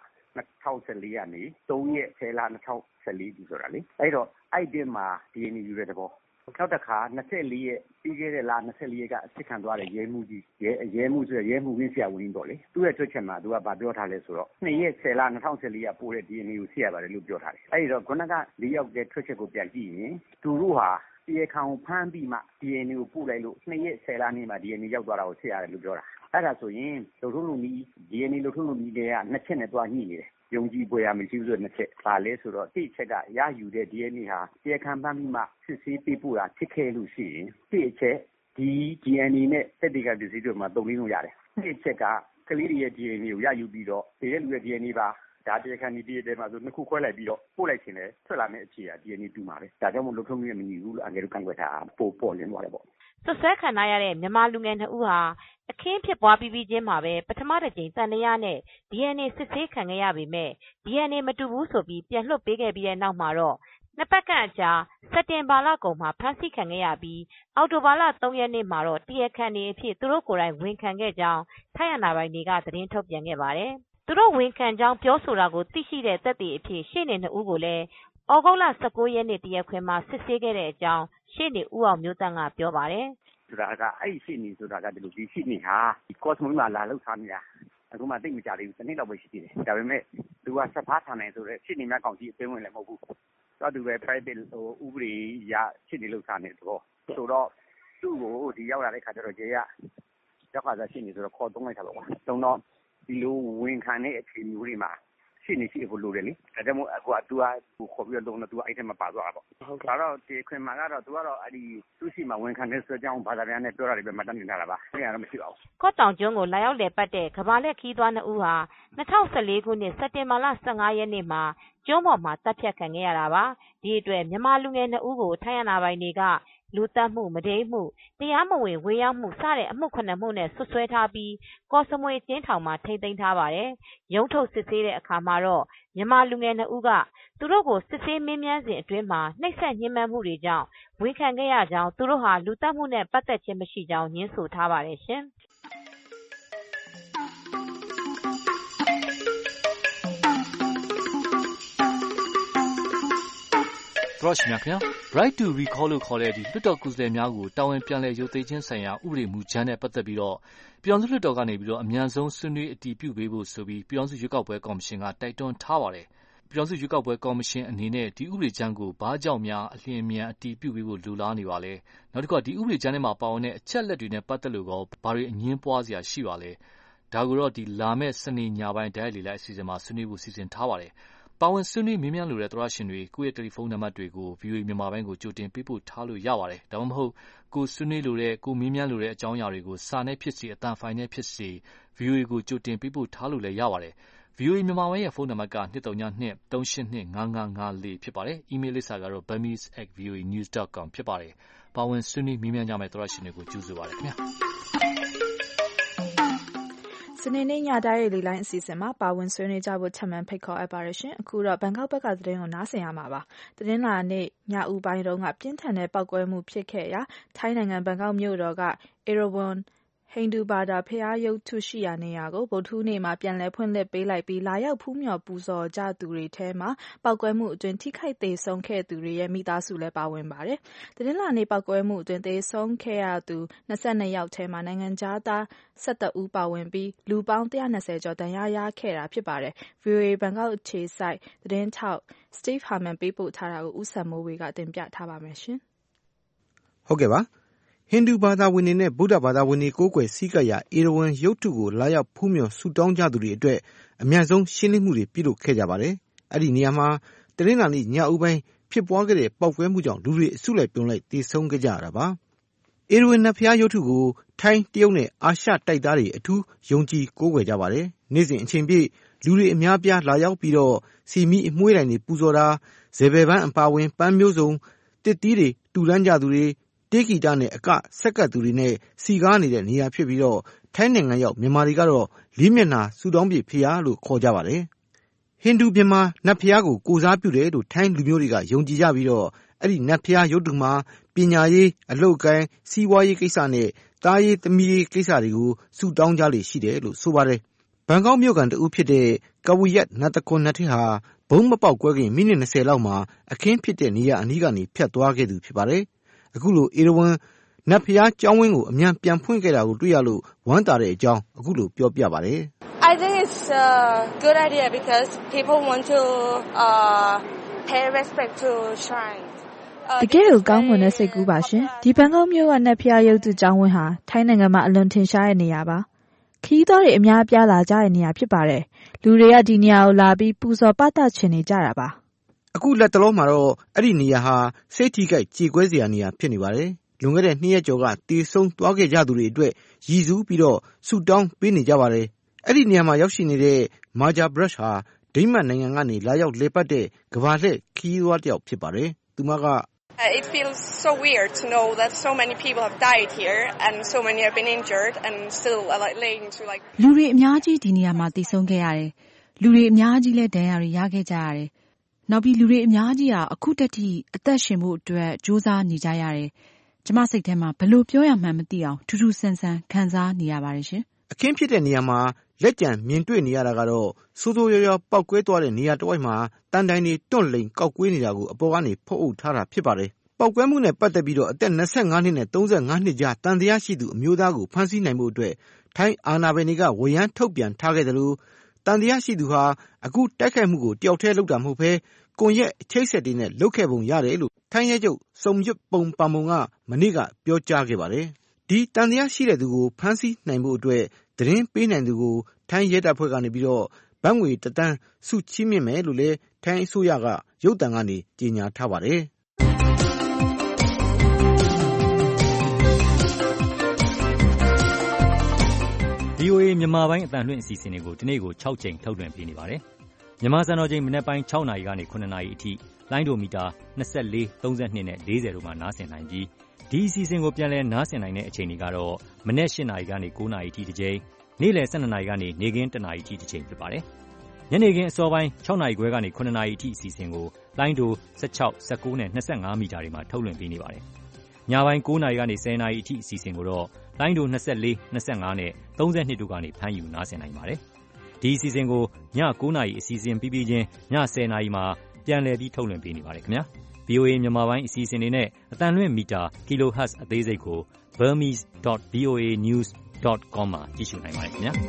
2014ကနေ3ရက်10လ2014ဒီဆိုတာလေအဲ့တော့အဲ့ဒီမှာ DNA ယူတဲ့သဘောနောက်တစ်ခါ24ရက်ပြီးခဲ့တဲ့လ24ရက်ကအစ်ခံသွားတဲ့ရဲမှုကြီးရဲမှုဆိုရဲမှုဝင်းဆရာဝန်ပေါ့လေသူ့ရဲ့ထွက်ချက်မှာသူကဗာပြောထားလဲဆိုတော့2ရက်10လ2014ကပို့တဲ့ DNA ကိုစစ်ရပါတယ်လို့ပြောထားတယ်အဲ့တော့ခုနက4ယောက်ရဲ့ထွက်ချက်ကိုပြန်ကြည့်ရင်သူတို့ဟာတရားခံကိုဖမ်းပြီးမှ DNA ကိုပို့လိုက်လို့2ရက်10လနေ့မှာ DNA ရောက်သွားတာကိုစစ်ရတယ်လို့ပြောတာအဲ့ဒါဆိုရင်လုံထုံးလုံနည်း DNA လုံထုံးလုံနည်းတွေကနှစ်ချက်နဲ့တွားညှိနေတယ်ယုံကြည်ပွေရမရှိဘူးဆိုတဲ့နှစ်ချက်ပါလဲဆိုတော့တိချက်ကရယူတဲ့ DNA ဟာတရားခံဖမ်းပြီးမှစစ်ဆေးပေးပို့တာဖြစ်ခဲ့လို့ရှိရင်တိအချက်ဒီ DNA နဲ့တက်တေကပစ္စည်းတွေမှာတုံ့လို့ရတယ်တိချက်ကကလေးတွေရဲ့ DNA ကိုရယူပြီးတော့ဒီရဲ့လူရဲ့ DNA ပါဒါတရားခံဒီတည်းတဲမှာဆိုနှစ်ခုခွဲလိုက်ပြီးတော့ပို့လိုက်ခြင်းနဲ့ထွက်လာမယ့်အခြေအ DNA တူမှာပဲဒါကြောင့်မို့လုံထုံးရဲ့မညီဘူးလို့အငယ်တို့ကန့်ကွက်တာပေါ်လင်းသွားတယ်ပေါ့ဆွဆွဲခံရတဲ့မြန်မာလူငယ်2ဦးဟာအခင်းဖြစ်ပွားပြီးချင်းမှာပဲပထမတစ်ကြိမ်တန်တရားနဲ့ DNA စစ်ဆေးခံခဲ့ရပေမဲ့ DNA မတူဘူးဆိုပြီးပြန်လွှတ်ပေးခဲ့ပြီးတဲ့နောက်မှာတော့နှစ်ပတ်ခန့်အကြာစက်တင်ဘာလကုန်မှာဖမ်းဆီးခံခဲ့ရပြီးအောက်တိုဘာလ3ရက်နေ့မှာတော့တရားခံတွေအဖြစ်သူတို့ကိုယ်တိုင်ဝန်ခံခဲ့ကြောင်းထိုင်းအာဏာပိုင်တွေကသတင်းထုတ်ပြန်ခဲ့ပါတယ်သူတို့ဝန်ခံကြောင်းပြောဆိုတာကိုသိရှိတဲ့သက်သေအဖြစ်ရှေ့နေ2ဦးကိုလည်းဩဂုတ်လ19ရက်နေ့တရားခွင်မှာစစ်ဆေးခဲ့တဲ့အကြောင်းရှေ့နေဦးအောင်မျိုးတန်းကပြောပါတယ်ဆိုတာကအဲ့ဒီရှေ့နေဆိုတာကဒီလိုဒီရှေ့နေဟာဒီ Cosmo မှာလာလောက်ထားနေတာအခုမှသိမကြသေးဘူးတစ်နှစ်လောက်ပဲရှိသေးတယ်ဒါပေမဲ့သူကဆက်ဖားထားနိုင်ဆိုတော့ရှေ့နေများကောင်ကြီးအသိဝင်လည်းမဟုတ်ဘူးတော့သူပဲ private ဥပဒေရရှေ့နေလောက်ထားနေတော့ဆိုတော့သူ့ကိုဒီရောက်လာတဲ့ခါကျတော့ကျေရရောက်လာတဲ့ရှေ့နေဆိုတော့ခေါ်သုံးလိုက်တာပေါ့ကွာတုံတော့ဒီလိုဝန်ခံတဲ့အခြေမျိုးတွေမှာရှရှင်းနေရှိဖို့လိုတယ်လေဒါကြောင့်မို့အခုကသူကခေါ်ပြီးတော့လုံးတော့သူကအဲ့ထဲမှာပါသွားတာပေါ့ဒါတော့ဒီခွင်မှာကတော့သူကတော့အဲ့ဒီသူရှိမှဝန်ခံတဲ့ဆွဲကြောင်းဘာသာပြန်နဲ့ပြောတာတွေပဲမှတ်တမ်းတင်ထားတာပါအဲ့ဒါတော့မရှိပါဘူးကော့တောင်ကျွန်းကိုလာရောက်လည်ပတ်တဲ့ကမ္ဘာလှည့်ခီးသွား2ဦးဟာ2014ခုနှစ်စက်တင်ဘာလ15ရက်နေ့မှာကျွန်းပေါ်မှာတပ်ဖြတ်ခံခဲ့ရတာပါဒီအတွက်မြန်မာလူငယ်2ဦးကိုထိုင်းအာဏာပိုင်တွေကလူသတ်မှုမုဒိမ်းမှုတရားမဝင်ဝေရောက်မှုစတဲ့အမှု9မှုနဲ့ဆွဆွဲထားပြီးကော့စမွေအကျဉ်းထောင်မှာထိန်းသိမ်းထားပါတယ်ရုံးထုတ်စစ်ဆေးတဲ့အခါမှာတော့မြန်မာလူငယ်2ဦးကသူတို့ကိုစစ်ဆေးမေးမြန်းစဉ်အတွင်းမှာနှိပ်စက်ညှဉ်းပန်းမှုတွေကြောင့်ဝန်ခံခဲ့ရကြောင်းသူတို့ဟာလူသတ်မှုနဲ့ပတ်သက်ခြင်းမရှိကြောင်းညင်းဆိုထားပါတယ်ရှင်တော်ရှိမြခင် Right to Recall လို့ခေါ်တဲ့ဒီလွှတ်တော်ကိုယ်စားလှယ်များကိုတာဝန်ပြန်လည်ရုပ်သိမ်းခြင်းဆိုင်ရာဥပဒေမူကြမ်းနဲ့ပတ်သက်ပြီးတော့ပြည်ထောင်စုလွှတ်တော်ကနေပြီးတော့အမြန်ဆုံးဆွေးနွေးအတည်ပြုပေးဖို့ဆိုပြီးပြည်ထောင်စုရွေးကောက်ပွဲကော်မရှင်ကတိုက်တွန်းထားပါတယ်။ပြည်ထောင်စုရွေးကောက်ပွဲကော်မရှင်အနေနဲ့ဒီဥပဒေကြမ်းကိုဘာကြောင့်များအလျင်အမြန်အတည်ပြုပေးဖို့လိုလားနေပါလဲ။နောက်တစ်ခါဒီဥပဒေကြမ်းထဲမှာပါဝင်တဲ့အချက်လက်တွေနဲ့ပတ်သက်လို့ဘာတွေအငင်းပွားစရာရှိပါလဲ။ဒါကိုတော့ဒီလာမယ့်စနေညပိုင်းတိုက်လေလိုက်အစီအစဉ်မှာဆွေးနွေးဖို့စီစဉ်ထားပါတယ်။ပါဝင်ဆွေးနွေးမေးမြန်းလိုတဲ့သောရရှင်တွေကိုယ့်ရဲ့တယ်လီဖုန်းနံပါတ်တွေကို VOA မြန်မာပိုင်းကိုကြိုတင်ပေးပို့ထားလို့ရပါတယ်။ဒါမှမဟုတ်ကိုဆွေးနွေးလိုတဲ့ကိုမေးမြန်းလိုတဲ့အကြောင်းအရာတွေကိုစာနဲ့ဖြစ်စေအသံဖိုင်နဲ့ဖြစ်စေ VOA ကိုကြိုတင်ပေးပို့ထားလို့လည်းရပါတယ်။ VOA မြန်မာပိုင်းရဲ့ဖုန်းနံပါတ်က232-382-5554ဖြစ်ပါတယ်။ Email လိပ်စာကတော့ burmese@voanews.com ဖြစ်ပါတယ်။ပါဝင်ဆွေးနွေးမေးမြန်းကြမယ့်သောရရှင်တွေကိုကြိုဆိုပါရစေခင်ဗျာ။စနေနေ့ညတိုင်းလေလိုင်းအစီအစဉ်မှာပါဝင်ဆွေးနွေးကြဖို့ချက်မှန်ဖိတ်ခေါ်အပ်ပါရရှင်အခုတော့ဘန်ကောက်ဘက်ကသတင်းကိုနားဆင်ရမှာပါသတင်းလာနေ့ညဦးပိုင်းတုန်းကပြင်းထန်တဲ့ပောက်ကွဲမှုဖြစ်ခဲ့ရာထိုင်းနိုင်ငံဘန်ကောက်မြို့တော်က Erawan ဟိန္ဒူဘာသာဖျားရုပ်ထုရှိရာနေရာကိုဗုဒ္ဓဟူးနေ့မှာပြန်လည်ဖွင့်လှစ်ပေးလိုက်ပြီးလာရောက်ဖူးမြော်ပူဇော်ကြသူတွေထဲမှာပောက်ကွဲမှုအတွင်းထိခိုက်သေဆုံးခဲ့သူတွေရဲ့မိသားစုလည်းပါဝင်ပါတယ်။သတင်းလာနေ့ပောက်ကွဲမှုအတွင်းသေဆုံးခဲ့ရသူ22ယောက်ထဲမှာနိုင်ငံခြားသား17ဦးပါဝင်ပြီးလူပေါင်း120ကျော်ဒဏ်ရာရခဲ့တာဖြစ်ပါတယ်။ VOA ဘန်ကောက်အခြေစိုက်သတင်းထောက် Steve Harman ပေးပို့ထားတာကိုဦးစံမိုးဝေကတင်ပြထားပါမယ်ရှင်။ဟုတ်ကဲ့ပါဟိန္ဒူဘာသာဝင်တွေနဲ့ဗုဒ္ဓဘာသာဝင်တွေကိုးကွယ်စည်းကပ်ရာအေရဝံရုပ်ထုကိုလာရောက်ဖူးမြော်ဆုတောင်းကြသူတွေအတွက်အမြန်ဆုံးရှင်းလင်းမှုတွေပြုလုပ်ခဲ့ကြပါတယ်။အဲ့ဒီနေရာမှာတနင်္လာနေ့ညဦးပိုင်းဖြစ်ပွားခဲ့တဲ့ပောက်ကွဲမှုကြောင့်လူတွေအစုလိုက်ပြုံလိုက်သေဆုံးခဲ့ကြရတာပါ။အေရဝံနတ်ဖျားရုပ်ထုကိုထိုင်းတရုတ်နဲ့အာရှတိုက်သားတွေအထူးယုံကြည်ကိုးကွယ်ကြပါတယ်။နေ့စဉ်အချိန်ပြည့်လူတွေအများပြားလာရောက်ပြီးတော့စီမီအမွှေးတိုင်တွေပူဇော်တာဇေဘယ်ပန်းအပါဝင်ပန်းမျိုးစုံတစ်သီးတွေတူလန်းကြသူတွေတေးဂီတနဲ့အကဆက်ကပ်သူတွေနဲ့စီကားနေတဲ့နေရာဖြစ်ပြီးတော့ထိုင်းနိုင်ငံရောက်မြန်မာတွေကတော့လေးမျက်နှာဆူတောင်းပြဖျားလို့ခေါ်ကြပါတယ်။ဟိန္ဒူမြန်မာနတ်ဖျားကိုကိုစားပြုတယ်လို့ထိုင်းလူမျိုးတွေကယုံကြည်ကြပြီးတော့အဲ့ဒီနတ်ဖျားရုပ်တုမှာပညာရေးအလုပ်ကိုင်းစီးပွားရေးကိစ္စနဲ့သားရေးသမီးရေးကိစ္စတွေကိုဆူတောင်းကြလေရှိတယ်လို့ဆိုပါတယ်။ဘန်ကောက်မြို့ကန်တဦးဖြစ်တဲ့ကဝီယတ်နတ်တခွန်နတ်ထဟာဘုံမပေါက်ကွဲခင်မိနစ်20လောက်မှာအခင်းဖြစ်တဲ့နေရာအနီးကနေဖြတ်သွားခဲ့သူဖြစ်ပါတယ်။အခုလိုအေရဝံနတ်ဖျားကျောင်းဝင်းကိုအမြန်ပြန်ဖွင့်ခဲ့တာကိုတွေ့ရလို့ဝမ်းသာတဲ့အကြောင်းအခုလိုပြောပြပါတယ် I think it's a good idea because people want to pay respect to shrines. တကယ်ကိုကောင်းမွန်တဲ့စိတ်ကူးပါရှင်ဒီဘန်ကောက်မြို့ကနတ်ဖျားရုပ်တုကျောင်းဝင်းဟာထိုင်းနိုင်ငံမှာအလွန်ထင်ရှားတဲ့နေရာပါခီးသွားတွေအများပြားလာကြတဲ့နေရာဖြစ်ပါတယ်လူတွေကဒီနေရာကိုလာပြီးပူဇော်ပသချင်နေကြတာပါအခုလက်တလုံးမှာတော့အဲ့ဒီနေရာဟာစိတ်ထိခိုက်ကြေကွဲစရာနေရာဖြစ်နေပါတယ်လွန်ခဲ့တဲ့2ရက်ကျော်ကတေဆုံးသွားခဲ့ကြသူတွေအတွက်ရည်စူးပြီးတော့ဆူတောင်းပေးနေကြပါတယ်အဲ့ဒီနေရာမှာရောက်ရှိနေတဲ့မာဂျာဘရက်ဟာဒိန်းမတ်နိုင်ငံကနေလာရောက်လေပတ်တဲ့ကမ္ဘာလှည့်ခီးသွားတယောက်ဖြစ်ပါတယ်သူမက It feels so weird to know that so many people have died here and so many have been injured and still laying to like လူတွေအများကြီးဒီနေရာမှာသေဆုံးခဲ့ရတယ်လူတွေအများကြီးလည်းဒဏ်ရာတွေရခဲ့ကြရတယ်နောက်ပြီးလူတွေအများကြီးဟာအခုတည်းအသက်ရှင်ဖို့အတွက်ကြိုးစားနေကြရတယ်ကျမစိတ်ထဲမှာဘယ်လိုပြောရမှန်းမသိအောင်ထူးထူးဆန်းဆန်းခံစားနေရပါတယ်ရှင်အခင်းဖြစ်တဲ့နေရာမှာလက်ကျန်မြင်တွေ့နေရတာကတော့စိုးစိုးရွားရွားပောက်ကွဲသွားတဲ့နေရာတစ်ဝိုက်မှာတန်တိုင်တွေတွန့်လိန်ကောက်ကွေးနေတာကိုအပေါ်ကနေဖုတ်အုပ်ထားတာဖြစ်ပါတယ်ပောက်ကွဲမှုနဲ့ပတ်သက်ပြီးတော့အသက်25နှစ်နဲ့35နှစ်ကြားတန်တရားရှိသူအမျိုးသားကိုဖမ်းဆီးနိုင်ဖို့အတွက်ထိုင်းအာဏာပိုင်တွေကဝရမ်းထုတ်ပြန်ထားခဲ့တယ်လို့တန်တရားရှိသူဟာအခုတိုက်ခိုက်မှုကိုတယောက်တည်းလုပ်တာမဟုတ်ဘဲကွန်ရက်အချိတ်ဆက်တွေနဲ့လုပ်ခဲ့ပုံရတယ်လို့ထိုင်းရဲချုပ်စုံရွတ်ပုံပံမုံကမနေ့ကပြောကြားခဲ့ပါတယ်ဒီတန်တရားရှိတဲ့သူကိုဖမ်းဆီးနိုင်ဖို့အတွက်သတင်းပေးနိုင်သူကိုထိုင်းရဲတပ်ဖွဲ့ကနေပြီးတော့ဘတ်ငွေ1 သန်းဆုချီးမြှင့်မယ်လို့လည်းထိုင်းအစိုးရကရုပ်သံကနေကြေညာထားပါတယ်။ VOA မြန်မာပိုင်းအသံလွှင့်အစီအစဉ်တွေကိုဒီနေ့ကို6 ကြိမ်ထုတ်လွှင့်ပေးနေပါတယ်။မြန်မာစံတော်ချိန်မနက်ပိုင်း6 နာရီကနေ9 နာရီအထိလိုင်းဒိုမီတာ24, 32နဲ့40တို့မှာနားဆင်နိုင်ပြီးဒီအစီအစဉ်ကိုပြန်လည်နားဆင်နိုင်တဲ့အချိန်တွေကတော့မနက်8 နာရီကနေ9 နာရီအထိတစ်ကြိမ်၊နေ့လယ်12 နာရီကနေနေ့ခင်း1 နာရီအထိတစ်ကြိမ်ဖြစ်ပါတယ်။ညနေခင်းအစောပိုင်း6 နာရီခွဲကနေ9 နာရီအထိအစီအစဉ်ကိုလိုင်းဒို16, 19နဲ့25မီတာတွေမှာထုတ်လွှင့်ပေးနေပါတယ်။ညပိုင်း9 နာရီကနေ10 နာရီအထိအစီအစဉ်ကိုတော့လိုင်းဒို24, 25နဲ့32တို့ကနေဖမ်းယူနားဆင်နိုင်ပါတယ်။ဒီအစီအစဉ်ကိုည9 နာရီအစီအစဉ်ပြီးပြီးချင်းည10 နာရီမှာပြန်လည်ပြီးထုတ်လွှင့်ပေးနေပါတယ်ခင်ဗျာ။ VOA မြန်မာပိုင်းအစီအစဉ်တွေနဲ့အသံလွှင့်မီတာ kilohertz အသေးစိတ်ကို burmese.voanews.com မှာကြည့်ရှုနိုင်ပါတယ်ခင်ဗျာ။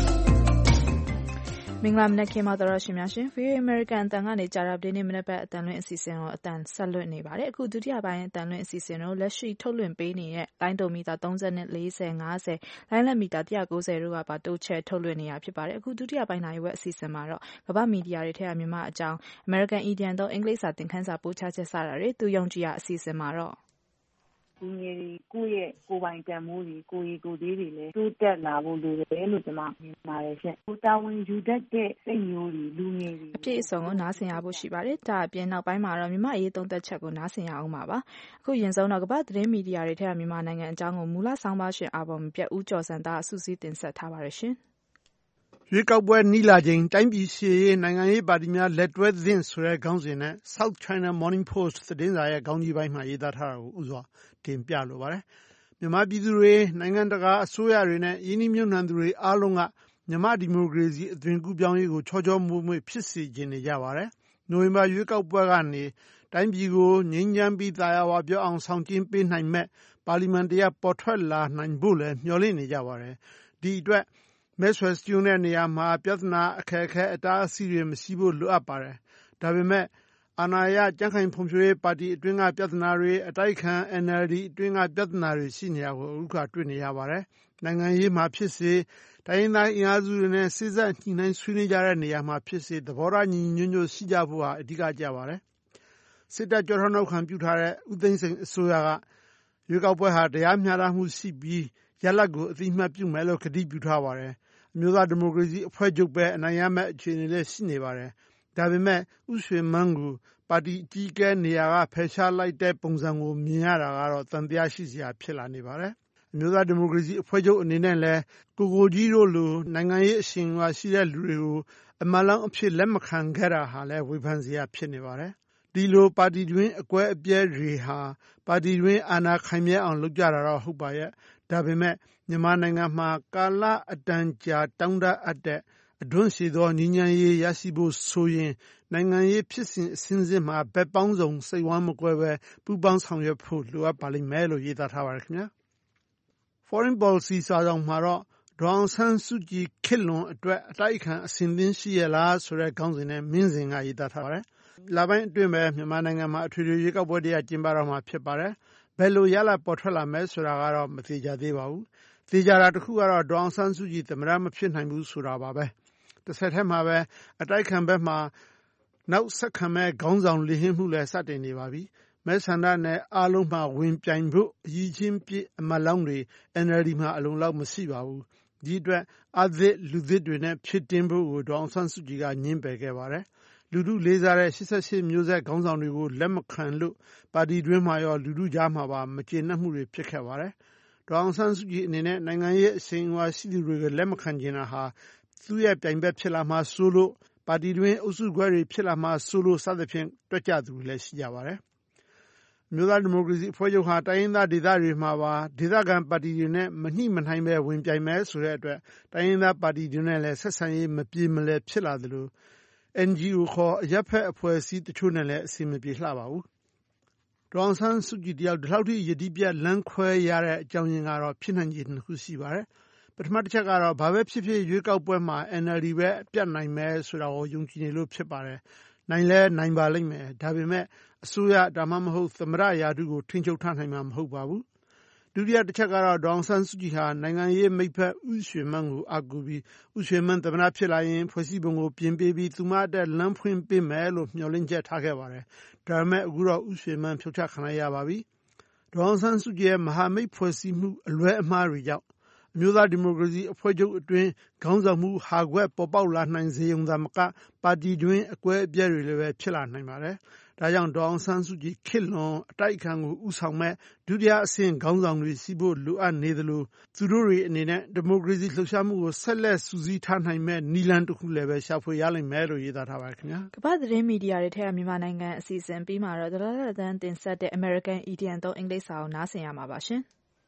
မင်္ဂလာမနက်ခင်းပါတော်ရှင်များရှင် VOA American အတန်ကနေကြာတာဒီနေ့မနက်ပတ်အတန်လွှင့်အစီအစဉ်ကိုအတန်ဆက်လွှင့်နေပါတယ်အခုဒုတိယပိုင်းအတန်လွှင့်အစီအစဉ်ကိုလက်ရှိထုတ်လွှင့်ပေးနေတဲ့လိုင်းဒိုမီတာ30နဲ့40 50လိုင်းလက်မီတာ190တို့ကပါတိုးချဲ့ထုတ်လွှင့်နေတာဖြစ်ပါတယ်အခုဒုတိယပိုင်းနိုင်ဝက်အစီအစဉ်မှာတော့ကမ္ဘာမီဒီယာတွေထဲကမြန်မာအကြောင်း American Indian တို့အင်္ဂလိပ်စာသင်ခန်းစာပို့ချချက်စတာတွေသူယုံကြည်ရအစီအစဉ်မှာတော့လူငယ်တွေကိုယ့်ရဲ့ကိုယ်ပိုင်တန်ဖိုးတွေကိုယ်ရည်ကိုယ်သေးတွေလည်းတိုးတက်လာဖို့လိုတယ်လို့ကျွန်မမြင်ပါတယ်ရှင့်။ကိုတာဝန်ယူတတ်တဲ့စိတ်မျိုးတွေလူငယ်တွေအပြည့်အစုံကိုနားဆင်ရဖို့ရှိပါတယ်။ဒါအပြင်နောက်ပိုင်းမှာတော့မြန်မာအရေးသုံးသပ်ချက်ကိုနားဆင်ရအောင်ပါ။အခုရင်ဆုံးတော့ကမ္ဘာသတင်းမီဒီယာတွေထဲကမြန်မာနိုင်ငံအကြောင်းကိုမူလဆောင်းပါရှင်အာဘော်မပြတ်ဦးကျော်စံသားစုစည်းတင်ဆက်ထားပါရရှင်။ရွေးကောက်ပွဲနီးလာချိန်တိုင်းပြည်ရှေ့ရေးနိုင်ငံရေးပါတီများလက်တွဲသင့်ဆိုတဲ့ခေါင်းစဉ်နဲ့ South China Morning Post သတင်းစာရဲ့ခေါင်းကြီးပိုင်းမှာရေးသားထားတာကိုဥစွာတင်ပြလိုပါတယ်။မြန်မာပြည်သူတွေနိုင်ငံတကာအစိုးရတွေနဲ့ယင်းနှိမ့်ညွတ်နှံသူတွေအားလုံးကမြန်မာဒီမိုကရေစီအသွင်ကူးပြောင်းရေးကိုချောချောမွေ့မွေ့ဖြစ်စေခြင်းနေကြပါတယ်။နိုဝင်ဘာရွေးကောက်ပွဲကနေတိုင်းပြည်ကိုငြိမ်းချမ်းပြီးသာယာဝပြောအောင်ဆောင်ကျဉ်ပေးနိုင်မဲ့ပါလီမန်တရားပေါ်ထွက်လာနိုင်ဖို့လည်းမျှော်လင့်နေကြပါတယ်။ဒီအတွက်မဲဆွယ်စည်းရုံးတဲ့နေရာမှာပြဿနာအခက်အခဲအတားအဆီးတွေမရှိဖို့လိုအပ်ပါတယ်။ဒါပေမဲ့အာဏာရကြံ့ခိုင်ဖွံ့ဖြိုးရေးပါတီအတွင်းကပြဿနာတွေအတိုက်ခံ NLD အတွင်းကပြဿနာတွေရှိနေတာကိုအခုကတွေ့နေရပါတယ်။နိုင်ငံရေးမှာဖြစ်စေတိုင်းရင်းသားအင်အားစုတွေနဲ့စိစက်ညှိနှိုင်းဆွေးနွေးကြတဲ့နေရာမှာဖြစ်စေသဘောထားညီညွတ်ညွတ်ရှိကြဖို့ဟာအဓိကကျပါတယ်။စစ်တပ်ကြောထောက်နောက်ခံပြုထားတဲ့ဦးသိန်းစိန်အစိုးရကရွေးကောက်ပွဲဟာတရားမျှတမှုရှိပြီးရလဒ်ကိုအသိအမှတ်ပြုမယ်လို့ကတိပြုထားပါတယ်။အမျိုးသားဒီမိုကရေစီအဖွဲ့ချုပ်ပဲအနိုင်ရမယ့်အခြေအနေလည်းရှိနေပါတယ်။ဒါပေမဲ့ဥရွှေမန်းကိုပါတီအကြီးအကဲနေရာကဖယ်ရှားလိုက်တဲ့ပုံစံကိုမြင်ရတာကတော့သံသယရှိစရာဖြစ်လာနေပါတယ်။အမျိုးသားဒီမိုကရေစီအဖွဲ့ချုပ်အနေနဲ့လည်းကိုကြီးတို့လိုနိုင်ငံရေးအရှင်အဝါရှိတဲ့လူတွေကိုအမှန်လောင်းအဖြစ်လက်မခံခဲ့တာဟာလည်းဝေဖန်စရာဖြစ်နေပါတယ်။ဒီလိုပါတီတွင်းအကွဲအပြဲတွေဟာပါတီတွင်းအာဏာခိုင်မြဲအောင်လုပ်ကြတာတော့ဟုတ်ပါရဲ့။ဒါပေမဲ့မြန်မာနိုင်ငံမှာကာလအတန်ကြာတောင်းတအပ်တဲ့အဓွန့်ရှည်သောငြိမ်းချမ်းရေးရရှိဖို့ဆိုရင်နိုင်ငံရေးဖြစ်စဉ်အစဉ်စဉ်မှာဘက်ပေါင်းစုံစိတ်ဝမ်းမကွဲပဲပူးပေါင်းဆောင်ရွက်ဖို့လိုအပ်ပါလိမ့်မယ်လို့ရေးသားထားပါတယ်ခင်ဗျာ။ Foreign Policy စာစောင်မှာတော့ဒေါ်အောင်ဆန်းစုကြည်ခေတ်လွန်အတွက်အတိုက်အခံအစဉ်သင်းရှိရလားဆိုတဲ့ခေါင်းစဉ်နဲ့မင်းစဉ်ကရေးသားထားပါတယ်။လပိုင်းအတွင်းပဲမြန်မာနိုင်ငံမှာအထွေထွေရွေးကောက်ပွဲတရားကျင်းပတော့မှာဖြစ်ပါတယ်။ဘယ်လိုရလဒ်ပေါ်ထွက်လာမယ်ဆိုတာကတော့မသေချာသေးပါဘူး။သေချာတာတစ်ခုကတော့ဒေါ်အောင်ဆန်းစုကြည်သမ္မတမဖြစ်နိုင်ဘူးဆိုတာပါပဲ။တစ်ဆက်တည်းမှာပဲအတိုက်ခံဘက်မှာနောက်ဆက်ခံမဲ့ခေါင်းဆောင်လေဟင်းမှုလည်းစတင်နေပါပြီ။မဲဆန္ဒနယ်အားလုံးမှာဝင်ပြိုင်ဖို့အကြီးချင်းပြည့်အမတ်လောင်းတွေ NLD မှာအလုံလောက်မရှိပါဘူး။ဒီအတွက်အသစ်လူသစ်တွေနဲ့ဖြစ်တင်ဖို့ကိုဒေါ်အောင်ဆန်းစုကြည်ကညှင်းပယ်ခဲ့ပါတယ်။လူထုလေးစားတဲ့88မျိုးဆက်ခေါင်းဆောင်တွေကိုလက်မခံလို့ပါတီတွင်းမှာရောလူထုကြားမှာပါမကျေနပ်မှုတွေဖြစ်ခဲ့ပါတယ်။ဒေါ်အောင်ဆန်းစုကြည်အနေနဲ့နိုင်ငံရေးအရှင်အဝါရှိသူတွေကိုလက်မခံချင်တာဟာသူ့ရဲ့ပြိုင်ဘက်ဖြစ်လာမှဆိုလို့ပါတီတွင်းအုပ်စုခွဲတွေဖြစ်လာမှဆိုလို့စသဖြင့်တွက်ကြသူတွေလည်းရှိကြပါတယ်။အမျိုးသားဒီမိုကရေစီအဖွဲ့ချုပ်ဟာတိုင်းရင်းသားဒေသတွေမှာပါဒေသခံပါတီတွေနဲ့မညှိမနှိုင်းပဲဝင်ပြိုင်မယ်ဆိုတဲ့အတွက်တိုင်းရင်းသားပါတီတွေနဲ့လည်းဆက်ဆံရေးမပြေမလည်ဖြစ်လာသလို NGO ခေါ်အရပ်ဖက်အဖွဲ့အစည်းတချို့နဲ့လည်းအဆင်မပြေလှပါဘူး။ဒေါ်အောင်ဆန်းစုကြည်တယောက်ဒီလောက်ထိယတိပြတ်လမ်းခွဲရတဲ့အကြောင်းရင်းကတော့ဖြစ်နိုင်ခြေနှစ်ခုရှိပါတယ်။ပထမတစ်ချက်ကတော့ဘာပဲဖြစ်ဖြစ်ရွေးကောက်ပွဲမှာ NLD ပဲအပြတ်နိုင်မယ်ဆိုတာကိုယုံကြည်နေလို့ဖြစ်ပါတယ်။နိုင်လဲနိုင်ပါလိမ့်မယ်။ဒါပေမဲ့အစိုးရဒါမှမဟုတ်သမ္မတရာထူးကိုထိန်းချုပ်ထားနိုင်မှာမဟုတ်ပါဘူး။ဒုတိယတစ်ချက်ကတော့ဒေါ်အောင်ဆန်းစုကြည်ဟာနိုင်ငံရေးမိတ်ဖက်ဦးရွှေမန်းကိုအားကိုးပြီးဦးရွှေမန်းသမ္မတဖြစ်လာရင်ဖွဲ့စည်းပုံကိုပြင်ပေးပြီးသူမအတွက်လမ်းဖွင့်ပေးမယ်လို့မျှော်လင့်ချက်ထားခဲ့ပါတယ်။ဒါပေမဲ့အခုတော့ဦးရွှေမန်းဖြုတ်ချခံလိုက်ရပါပြီ။ဒေါ်အောင်ဆန်းစုကြည်ရဲ့မဟာမိတ်ဖွဲ့စည်းမှုအလွဲအမှားတွေကြောင့်အမျိုးသားဒီမိုကရေစီအဖွဲ့ချုပ်အတွင်းခေါင်းဆောင်မှုဟာကွက်ပေါ်ပေါက်လာနိုင်စေုံသာမကပါတီတွင်းအကွဲအပြဲတွေလည်းပဲဖြစ်လာနိုင်ပါတယ်။ဒါကြောင့်ဒေါ်အောင်ဆန်းစုကြည်ခေတ်လွန်အတိုက်အခံကိုဥဆောင်မဲ့ဒုတိယအဆင့်ခေါင်းဆောင်တွေစီဖို့လိုအပ်နေသလိုသူတို့တွေအနေနဲ့ဒီမိုကရေစီလှုပ်ရှားမှုကိုဆက်လက်စုစည်းထားနိုင်မဲ့နည်းလမ်းတစ်ခုလည်းပဲရှာဖွေရလိမ့်မယ်လို့ရေးသားထားပါတယ်ခင်ဗျာ။ကမ္ဘာသတင်းမီဒီယာတွေထဲကမြန်မာနိုင်ငံအစီအစဉ်ပြီးမှာတော့ဒေါ်လာတန်းတင်ဆက်တဲ့ American Idiom သုံးအင်္ဂလိပ်စာကိုနားဆင်ရမှာပါရှင်။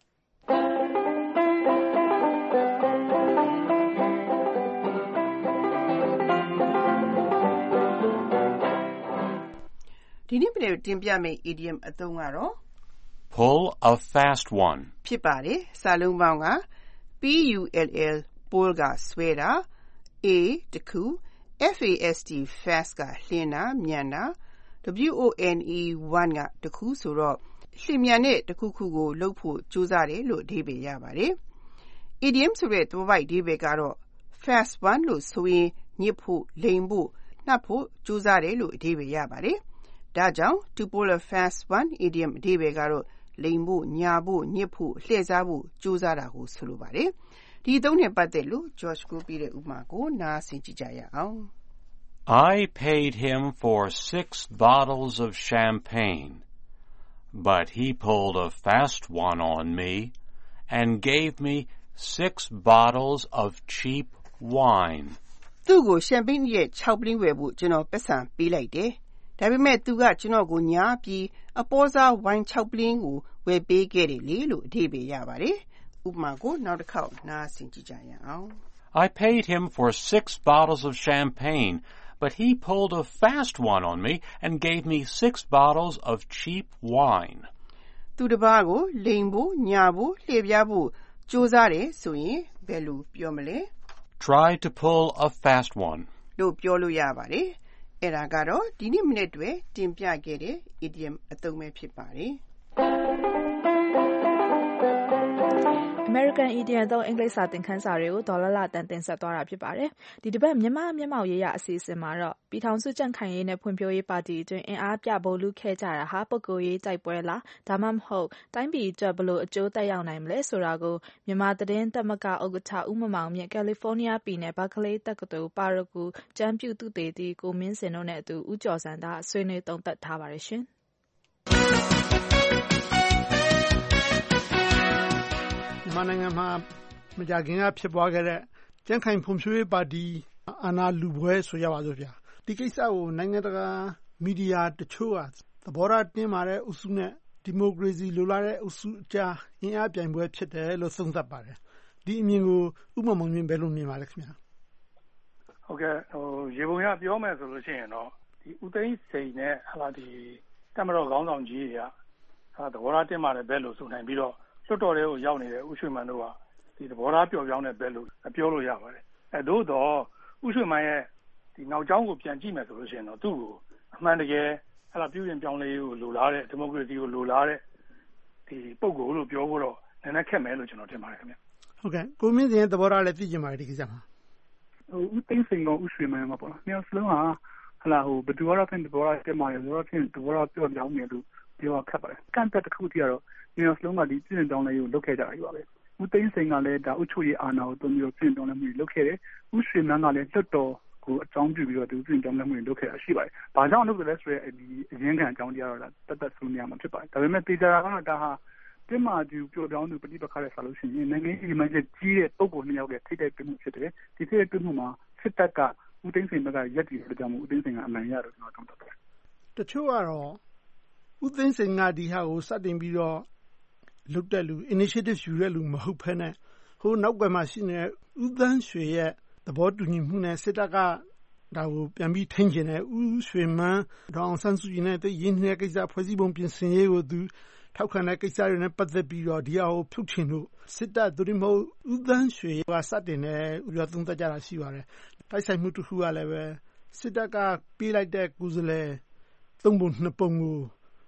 ဒီနေ့တင်ပြမယ့် idiom အသုံးကတော့ pull a fast one ဖြစ်ပါတယ်။စာလုံးပေါင်းက pull pull ကဆွဲတာ a တခု fast fast ကလှင်တာမြန်တာ one ကတခုဆိုတော့လှင်မြန်တဲ့တခုခုကိုလုပ်ဖို့ကြိုးစားတယ်လို့အဓိပ္ပာယ်ရပါတယ်။ idiom ဆိုတဲ့သွယ်ဝိုက်အဓိပ္ပာယ်ကတော့ fast one လို့ဆိုရင်ညစ်ဖို့လိမ်ဖို့နှပ်ဖို့ကြိုးစားတယ်လို့အဓိပ္ပာယ်ရပါတယ်။ဒါကြောင့် to pull a fast one idiom အဓိပ္ပာယ်ကတော့လိမ်ဖို့ညာဖို့ညစ်ဖို့လှည့်စားဖို့ကြိုးစားတာကိုဆိုလိုပါတယ်။ဒီအသုံးနဲ့ပတ်သက်လို့ George ကိုပြတဲ့ဥပမာကိုနားဆင်ကြည့်ကြရအောင်။ I paid him for 6 bottles of champagne, but he pulled a fast one on me and gave me 6 bottles of cheap wine. သူ့ကိုရှမ်ပိန်းရဲ့6ပလင်းဝယ်ဖို့ကျွန်တော်ပတ်စံပေးလိုက်တယ်။ဒါပေမဲ့သူကကျွန်တော်ကိုညားပြီးအပေါ်စားဝိုင်း6ပလင်းကိုဝယ်ပေးခဲ့တယ်လေလို့အဓိပ္ပာယ်ရပါတယ်။ဥပမာကိုနောက်တစ်ခေါက်နားဆင်ကြည့်ကြရအောင် I paid him for 6 bottles of champagne, but he pulled a fast one on me and gave me 6 bottles of cheap wine. သူတစ်ပါးကိုလိမ်ဖို့ညာဖို့လှည့်ပြဖို့ကြိုးစားတယ်ဆိုရင်ဘယ်လိုပြောမလဲ Try to pull a fast one လို့ပြောလို့ရပါတယ်။အဲ့ဒါကတော့ဒီနေ့မိနစ်တွေတင်ပြခဲ့တဲ့ idiom အသုံးပဲဖြစ်ပါတယ်။ American Idiom သုံးအင်္ဂလိပ်စာသင်ခန်းစာတွေကိုဒေါ်လာတန်းတင်ဆက်သွားတာဖြစ်ပါတယ်။ဒီတစ်ပတ်မြန်မာမျက်မှောက်ရေးရအစီအစဉ်မှာတော့ပြည်ထောင်စုကြံ့ခိုင်ရေးနဲ့ဖွံ့ဖြိုးရေးပါတီအတွင်းအင်အားပြဗိုလ်လုခဲ့ကြတာဟာပုဂ္ဂိုလ်ရေးကြိုက်ပွဲလားဒါမှမဟုတ်တိုင်းပြည်အတွက်ဘယ်လိုအကျိုးသက်ရောက်နိုင်မလဲဆိုတာကိုမြန်မာသတင်းသမဂ္ဂဥက္ကဋ္ဌဦးမောင်မောင်မြင့်ကယ်လီဖိုးနီးယားပြည်နယ်ဘာကလေးတက္ကသိုလ်ပါရဂူကျမ်းပြုသုတေသီကိုမင်းစင်တို့နဲ့အတူဦးကျော်စံသားဆွေးနွေးသုံးသပ်ထားပါတယ်ရှင်။မြန်မာနိုင်ငံမှာမကြာခင်ကဖြစ်ပွားခဲ့တဲ့ကြံ့ခိုင်ဖွံ့ဖြိုးရေးပါတီအာဏာလုပွဲဆိုကြပါစို့ဗျာဒီကိစ္စကိုနိုင်ငံတကာမီဒီယာတချို့ကသဘောထားတင်းမာတဲ့အုပ်စုနဲ့ဒီမိုကရေစီလိုလားတဲ့အုပ်စုအကြားအင်အားပြိုင်ပွဲဖြစ်တယ်လို့သုံးသပ်ပါတယ်ဒီအမြင်ကိုဥပမာမောင်မြင်ဘယ်လိုမြင်ပါလဲခင်ဗျာဟုတ်ကဲ့ရေပုံရပြောမယ်ဆိုလို့ရှိရင်တော့ဒီဦးသိန်းစိန်နဲ့ဒီတမတော်ခေါင်းဆောင်ကြီးတွေကသဘောထားတင်းမာတဲ့ဘက်လို့ဆိုနိုင်ပြီးတော့လွှတ်တော်တွေကိုရောက်နေတဲ့ဦးရွှေမန်းတို့ကဒီသဘောထားပျော့ပြောင်းတဲ့ဘက်လို့ပြောလို့ရပါတယ်။သို့တော့ဦးရွှေမန်းရဲ့ဒီနောက်ကျောင်းကိုပြန်ကြည့်မယ်ဆိုလို့ရှိရင်တော့သူ့ကိုအမှန်တကယ်ပြုပြင်ပြောင်းလဲရေးကိုလိုလားတဲ့ဒီမိုကရေစီကိုလိုလားတဲ့ဒီပုဂ္ဂိုလ်လို့ပြောဖို့တော့နည်းနည်းခက်မယ်လို့ကျွန်တော်ထင်ပါတယ်ခင်ဗျ။ဟုတ်ကဲ့ကိုမင်းစင်ရဲ့သဘောထားလည်းသိချင်ပါတယ်ဒီကိစ္စမှာ။ဦးသိန်းစိန်ကဦးရွှေမန်းကပေါ့လား။နှစ်ယောက်စလုံးဟာဘယ်သူကတော့ဖြစ်သဘောထားတင်မာရယ်ဆိုတော့ဖြစ်သဘောထားပျော့ပြောင်းနေလို့ပြောခက်ပါတယ်။ကန့်သက်တစ်ခုတည်းကတော့နှစ်ယောက်စလုံးကဒီပြည်ပြောင်းလဲရေးကိုလုပ်ခဲ့ကြတာကြီးပါပဲ။ဦးသိန်းစိန်ကလည်းဒါအုပ်ချုပ်ရေးအာဏာကိုတုံ့ပြီးတော့ပြည်ပြောင်းလဲမှုတွေလုပ်ခဲ့တယ်။ဦးရွှေမန်းကလည်းလွှတ်တော်ကိုအကြောင်းပြုပြီးတော့သူပြည်ပြောင်းလဲမှုတွေလုပ်ခဲ့တာရှိပါတယ်။ဘာကြောင့်လုပ်တယ်လဲဆိုတော့ဒီအရင်းခံအကြောင်းတရားတော့တတ်ဆုံးနေရမှာဖြစ်ပါတယ်။ဒါပေမဲ့တေချာတာကတော့ဒါဟာတင်မာသူပြောပြောင်းသူပဋိပက္ခရဲ့ဆာလို့ရှိရင်နိုင်ငံရေးမှချက်ကြီးတဲ့ပုဂ္ဂိုလ်နှစ်ယောက်ရဲ့ထိတဲ့ပြမှုဖြစ်တယ်။ဒီထိတဲ့ပြမှုမှာစစ်တပ်ကဦးသိန်းစိန်ဘက်ကရက်တီလို့ကြောင့်ဦးသိန်းစိန်ကအနိုင်ရတော့ကျွန်တော်တောင်းတပါတယ်။တချို့ကတော့ဦးသိန်းစိန်ကဒီဟာကိုစတင်ပြီးတော့လုပ်တဲ့လူ initiative ယူတဲ့လူမဟုတ်ဘဲနဲ့ဟိုနောက်ကွယ်မှာရှိနေတဲ့ဦးသန်းရွှေရဲ့သဘောတူညီမှုနဲ့စစ်တပ်ကဒါကိုပြန်ပြီးထိန်းချင်တယ်ဦးရွှေမန်းဒေါအောင်ဆန်းစုကြည်နဲ့တည်ရင်းနေတဲ့ကိစ္စဖွဲ့စည်းပုံပြင်ဆင်ရေးကိုသူထောက်ခံတဲ့ကိစ္စတွေနဲ့ပတ်သက်ပြီးတော့ဒီအဟိုဖြုတ်ချင်လို့စစ်တပ်သူတို့မဟုတ်ဦးသန်းရွှေကစတင်တယ်ဥပဒေသုံးသပ်ကြတာရှိပါတယ်တိုက်ဆိုင်မှုတစ်ခုကလည်းပဲစစ်တပ်ကပေးလိုက်တဲ့ကုစလဲ3ပုံ2ပုံကို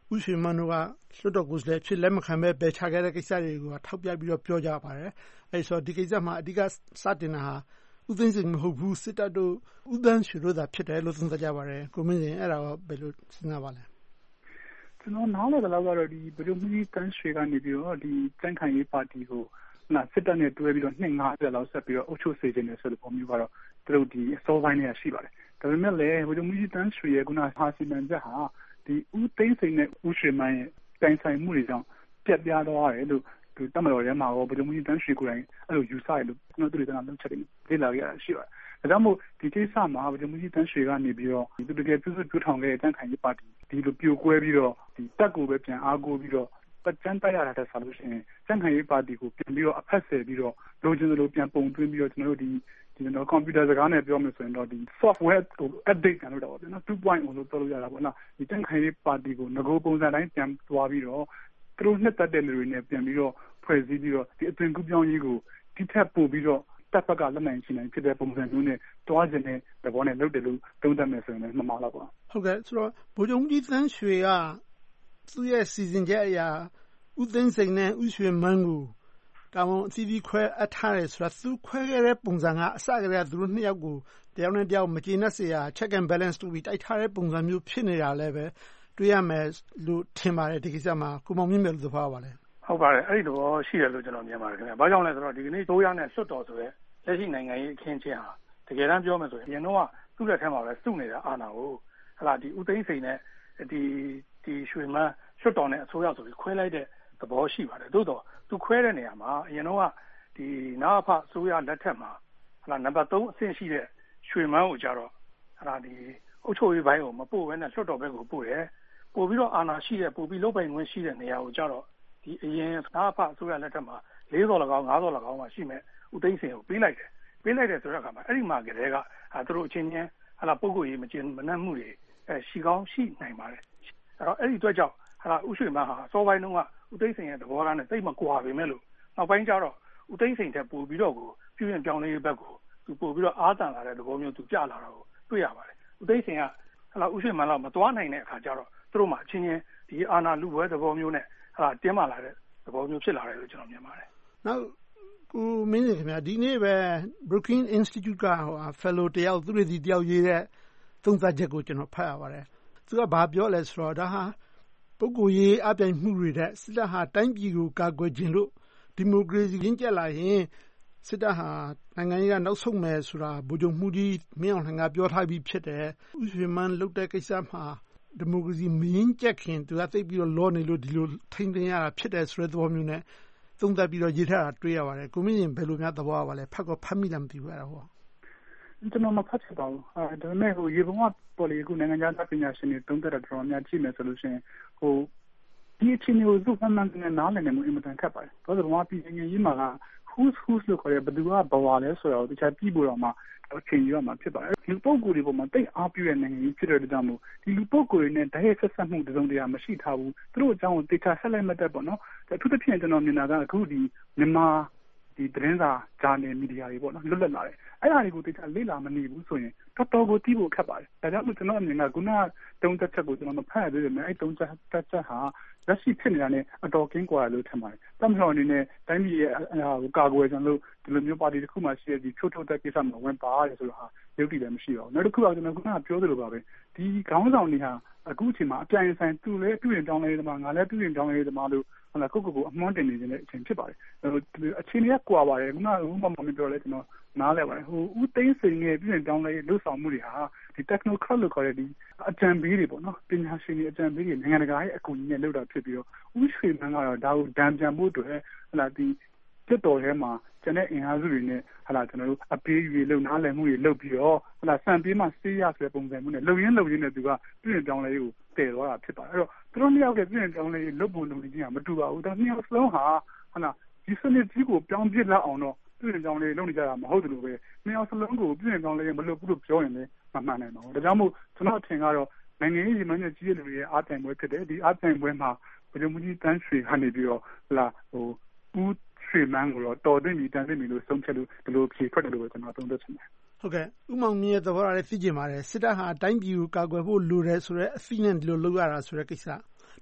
ဦးရွှေမန်းတို့ကလွှတ်တော်ကိုယ်စားလှယ်ဖြစ်လက်မခံပဲပယ်ချခဲ့တဲ့ကိစ္စတွေကိုထောက်ပြပြီးတော့ပြောကြပါတယ်။အဲဒီဆိုဒီကိစ္စမှာအဓိကစတင်တာဟာဦးသိန်းစိန်မဟုတ်ဘူးစစ်တပ်တို့ဦးသန်းရွှေတို့သာဖြစ်တယ်လို့သုံးသပ်ကြပါတယ်။ကိုမင်းစိန်အဲ့ဒါရောဘယ်လိုစဉ်းစားပါလဲ။ကျွန်တော်နားလည်တယ်လို့ကတော့ဒီဗိုလ်ချုပ်မှူးကြီးတန်းရွှေကနေပြီးတော့ဒီကြံ့ခိုင်ရေးပါတီကိုစစ်တပ်နဲ့တွဲပြီးတော့250လောက်ဆက်ပြီးတော့အုပ်ချုပ်စေခြင်းနဲ့ဆိုတဲ့ပုံမျိုးကတော့သူတို့ဒီအစောပိုင်းနဲ့ရှိပါတယ်။ဒါပေမဲ့လည်းဗိုလ်ချုပ်မှူးကြီးတန်းရွှေရဲ့ခုနဟာစီမံချက်ဟာဒီဦးသိန်းစိန်နဲ့ဦးရွှေမန်းရဲ့တိုင်ဆိုင်မှုတွေကြောင့်ပြတ်ပြားသွားတယ်လို့ဒီတမတော်ရဲမှာရောဗိုလ်ချုပ်မှူးကြီးတန်းရွှေကိုယ်တိုင်အဲ့လိုယူဆရလို့ကျွန်တော်တို့တွေကလုံးချက်တွေလေ့လာရတာရှိပါတယ်။ဒါကြောင့်မို့ဒီကိစ္စမှာဗိုလ်ချုပ်မှူးကြီးတန်းရွှေကနေပြီးတော့ဒီတကယ်ပြုစုပြောထောင်ခဲ့တဲ့တန်ခိုင်ရေးပါတီဒီလိုပြိုကွဲပြီးတော့ဒီတက်ကိုပဲပြန်အားကိုးပြီးတော့ပတ်ကျန်းတိုက်ရတာတဲ့ဆိုလို့ရှိရင်တန်ခိုင်ရေးပါတီကိုပြန်ပြီးတော့အဖက်ဆယ်ပြီးတော့လိုချင်သလိုပြန်ပုံသွင်းပြီးတော့ကျွန်တော်တို့ဒီကျွန်တော်ကွန်ပျူတာစကားနဲ့ပြောမယ်ဆိုရင်တော့ဒီ software ကို update လုပ်တာပေါ့ဗျာနော် 2.0 လို့ပြောလို့ရတာပေါ့နော်ဒီတန်ခိုင်ရေးပါတီကိုငကိုပုံစံတိုင်းပြန်သွားပြီးတော့သူတို့နှစ်သက်တဲ့လူတွေနဲ့ပြန်ပြီးတော့ဖွဲ့စည်းပြီးတော့ဒီအသွင်ကူးပြောင်းရေးကိုတိထက်ပို့ပြီးတော့တပ်ဖက်ကလက်နိုင်ချင်နိုင်ဖြစ်တဲ့ပုံစံမျိုးနဲ့တွားကျင်တဲ့သဘောနဲ့လုပ်တယ်လို့သုံးသပ်မယ်ဆိုရင်လည်းမှန်ပါတော့ပါဟုတ်ကဲ့ဆိုတော့ဗိုလ်ချုပ်ကြီးသန်းရွှေကသူ့ရဲ့စီစဉ်ချက်အရာဦးသိန်းစိန်နဲ့ဦးရွှေမန်းကိုတာဝန်အသီးသီးခွဲအပ်ထားတယ်ဆိုတာသူခွဲခဲ့တဲ့ပုံစံကအစကတည်းကသူတို့နှစ်ယောက်ကိုတယောက်နဲ့တယောက်မကျေနပ်စေရ check and balance တူပြီးတိုက်ထားတဲ့ပုံစံမျိုးဖြစ်နေတာလည်းပဲတွေ့ရမယ်လို့ထင်ပါတယ်ဒီကိစ္စမှာကိုမောင်မြင့်မြတ်လို့သဘောပါလဲဟုတ်ပါတယ်အဲ့ဒီလိုရှိတယ်လို့ကျွန်တော်မြင်ပါတယ်ခင်ဗျာဘာကြောင့်လဲဆိုတော့ဒီကနေ့တိုးရနဲ့လွတ်တော်ဆိုရဲလက်ရှိနိုင်ငံရေးအခင်းချင်းဟာတကယ်တမ်းပြောမယ်ဆိုရင်အရင်တော့သူ့လက်ထဲမှာပဲစုနေတာအာဏာကိုဟလာဒီဦးသိန်းစိန်နဲ့ဒီရွှေမန်းလွတ်တော်နဲ့အစိုးရဆိုပြီးခွဲလိုက်တဲ့သဘောရှိပါတယ်သို့တော့သူခွဲတဲ့နေရာမှာအရင်တော့ဒီနာဖအစိုးရလက်ထက်မှာဟလာနံပါတ်3အဆင့်ရှိတဲ့ရွှေမန်းကိုကြတော့ဟလာဒီအုပ်ချုပ်ရေးပိုင်းကိုမပို့ဘဲနဲ့လွတ်တော်ဘက်ကိုပို့တယ်ပို့ပြီးတော့အာဏာရှိတဲ့ပို့ပြီးလုပ်ပိုင်ခွင့်ရှိတဲ့နေရာကိုကြတော့ဒီအရင်နာဖအစိုးရလက်ထက်မှာ4တော်၎င်း5တော်၎င်းမှာရှိမဲ့ဦးသိန်းစိန်ကိုပေးလိုက်တယ်ဆိုတဲ့အခါမှာအဲ့ဒီမှာကတည်းကသူတို့အချင်းချင်းဟလာပုဂ္ဂိုလ်ရေးမကျင်မနှံ့မှုတွေရှိကောင်းရှိနိုင်ပါတယ်အဲ့တော့အဲ့ဒီအတွက်ကြောင့်ဟလာဥရွှေမန်းဟာစောပိုင်းတုန်းကဦးသိန်းစိန်ရဲ့သဘောထားနဲ့တိတ်မကွာပေမဲ့လို့နောက်ပိုင်းကျတော့ဦးသိန်းစိန်ထက်ပိုပြီးတော့ကိုပြုရင်ပြောင်းလဲရေးဘက်ကိုသူပိုပြီးတော့အားတန်လာတဲ့သဘောမျိုးသူပြလာတာကိုတွေ့ရပါတယ်ဦးသိန်းစိန်ကဟလာဥရွှေမန်းတော့မသွားနိုင်တဲ့အခါကျတော့သူတို့မှအချင်းချင်းဒီအာဏာလူပွဲသဘောမျိုးနဲ့ဟလာတင်းမာလာတဲ့သဘောမျိုးဖြစ်လာတယ်လို့ကျွန်တော်မြင်ပါတယ်နောက်ကိုမင်းခင်ဗျာဒီနေ့ပဲ Brookings Institute ကfellow တယောက်သူတွေဒီတယောက်ရေးတဲ့သုံးသပ်ချက်ကိုကျွန်တော်ဖတ်ရပါတယ်သူကဘာပြောလဲဆိုတော့ဒါဟာပုဂ္ဂိုလ်ရေးအပြိုင်မှုတွေတဲ့စစ်တပ်ဟာတိုင်းပြည်ကိုကာကွယ်ခြင်းလို့ဒီမိုကရေစီရင်းကျက်လာရင်စစ်တပ်ဟာနိုင်ငံရေးကနောက်ဆုံးမယ်ဆိုတာဗိုလ်ချုပ်မှူးကြီးမင်းအောင်လှိုင်ကပြောထားပြီးဖြစ်တယ်ဥရွှေမန်းလုပ်တဲ့ကိစ္စမှာဒီမိုကရေစီမရင်းကျက်ခင်သူကသိပြီးတော့လောနေလို့ဒီလိုထိန်းသိမ်းရတာဖြစ်တယ်ဆိုတဲ့သဘောမျိုးနဲ့သုံးသပ်ပြီးတော့ရေးထားတာတွေ့ရပါတယ်ကိုမင်းရင်ဘယ်လိုများသဘောရပါလဲဖတ်မိလားမသိဘူးအဲ့ဒါဟောကျွန်တော်မဖတ်ချင်ပါဘူးဒါပေမဲ့ရေပုံကပေါ်လေခုနိုင်ငံခြားသားပညာရှင်တွေသုံးသပ်တာတော်များကြည့်မယ်ဆိုလို့ရှိရင်ဒီအချင်းမျိုးသူ့မှန်မှန်နဲ့နားလည်နေမှုအင်မတန်ခက်ပါတယ်ဘာလို့လဲဆိုတော့ပြည်ငယ်ရေးမှာက who's လို့ခေါ်တဲ့ဘယ်သူကဘဝလဲဆိုတော့တခြားပြည်ပေါ်တော့မှအချိန်ရမှာဖြစ်ပါတယ်လူပုဂ္ဂိုလ်တွေပေါ်မှာတိတ်အားပြည့်တဲ့နိုင်ငံကြီးဖြစ်တဲ့အတွက်ကြောင့်မို့ဒီလူပုဂ္ဂိုလ်တွေနဲ့ဓာတ်ရိုက်ဆက်ဆက်မှုတစုံတရာမရှိထားဘူးသူတို့အကြောင်းကိုတေချာဆက်လိုက်မှတ်တဲ့ပေါ့နော်အထူးသဖြင့်ကျွန်တော်မြင်တာကအခုဒီမြန်မာဒီသတင်းစာဂျာနယ်မီဒီယာတွေပေါ့နော်လွတ်လပ်လာတယ်အဲ့ဒါတွေကိုတေချာလေ့လာမနေဘူးဆိုရင်တော်တော်ကိုတီးဖို့ခက်ပါတယ်ဒါကြောင့်မို့ကျွန်တော်အမြင်ကခုနတုံးသက်ချက်ကိုကျွန်တော်မဖတ်ရသေးတယ်maisအဲ့တုံးသက်ချက်ဟာလက်ရှိဖြစ်နေတာနဲ့အတော်ကင်းကွာလို့ထင်ပါတယ်တမန်တော်အနေနဲ့တိုင်းပြည်ရဲ့ကာကွယ်ကြလို့ဒီလိုမျိုးပါတီတစ်ခုမှရှိတဲ့ဒီချိုးထုတ်တဲ့ကိစ္စမှာဝင်ပါရတယ်ဆိုတော့ဟာရုပ်တည်လည်းမရှိတော့ဘူးနောက်တစ်ခုကကျွန်တော်ခုနပြောသလိုပါပဲဒီခေါင်းဆောင်တွေဟာအခုအချိန်မှာအပြိုင်ဆိုင်သူလည်းပြုရင်တောင်းလဲသမားငါလည်းပြုရင်တောင်းလဲသမားလို့ဟုတ်လားကိုအမွှန်းတင်နေတဲ့အချိန်ဖြစ်ပါတယ်အချိန်တွေကကွာပါတယ်ခုနကဥပမာပြောလဲကျွန်တော်နားလဲပါတယ်ဦးသိန်းစိန်ရဲ့ပြုရင်တောင်းလဲလှုပ်ဆောင်မှုတွေဟာဒီ technocrat လို့ခေါ်တဲ့ဒီအကြံပေးတွေပေါ့နော်ပညာရှင်တွေအကြံပေးတွေနိုင်ငံတကာရဲ့အကူအညီနဲ့လုပ်တာဖြစ်ပြီးတော့ဦးရွှေမန်းကတော့ဒါကိုဒဏ်ပြန်ဖို့အတွက်ဟုတ်လားဒီတက်တော်ထဲမှာကျန်တဲ့အင်အားစုတွေနဲ့ဟာလာကျွန်တော်တို့အပေးယူလုပ်နားလည်မှုတွေလုပ်ပြီးတော့ဟာလာစံပေးမှစေးရဆိုတဲ့ပုံစံမျိုးနဲ့လုံရင်းနဲ့သူကပြည်ပြောင်းလဲကိုတည်သွားတာဖြစ်ပါတယ်အဲ့တော့သူတို့နှစ်ယောက်ရဲ့ပြည်ပြောင်းလဲလုပ်ပုံလုပ်နေခြင်းကမတူပါဘူးဒါနှစ်ယောက်စလုံးဟာဟာလာဒီစနစ်ကြီးကိုပြောင်းပြစ်လောက်အောင်တော့ပြည်ပြောင်းလဲလုပ်နေကြတာမဟုတ်တယ်လို့ပဲနှစ်ယောက်စလုံးကိုပြည်ပြောင်းလဲမလုပ်ဘူးလို့ပြောရင်လည်းမမှန်နိုင်ပါဘူးဒါကြောင့်မို့ကျွန်တော်ထင်ကတော့နိုင်ငံရေးရည်မှန်းချက်ကြီးတဲ့လူတွေရဲ့အားပြိုင်ပွဲဖြစ်တယ်ဒီအားပြိုင်ပွဲမှာဗိုလ်ချုပ်မှူးကြီးတန်းရွှေကနေပြီးတော့ဟာလာဦးရွှေမန်းကိုတော့တော်သိပြီတန်သိပြီလို့ဆုံးဖြတ်လို့ဒီလိုဖြေထွက်တယ်လို့ပဲကျွန်တော်သုံးသပ်ချင်တယ်ဟုတ်ကဲ့ဥမောင်မြင့်ရဲ့သဘောထားလည်းသိကျင်ပါတယ်စစ်တပ်ဟာတိုင်းပြည်ကိုကာကွယ်ဖို့လိုတယ်ဆိုတော့အသိနဲ့ဒီလိုလုပ်ရတာဆိုတဲ့ကိစ္စ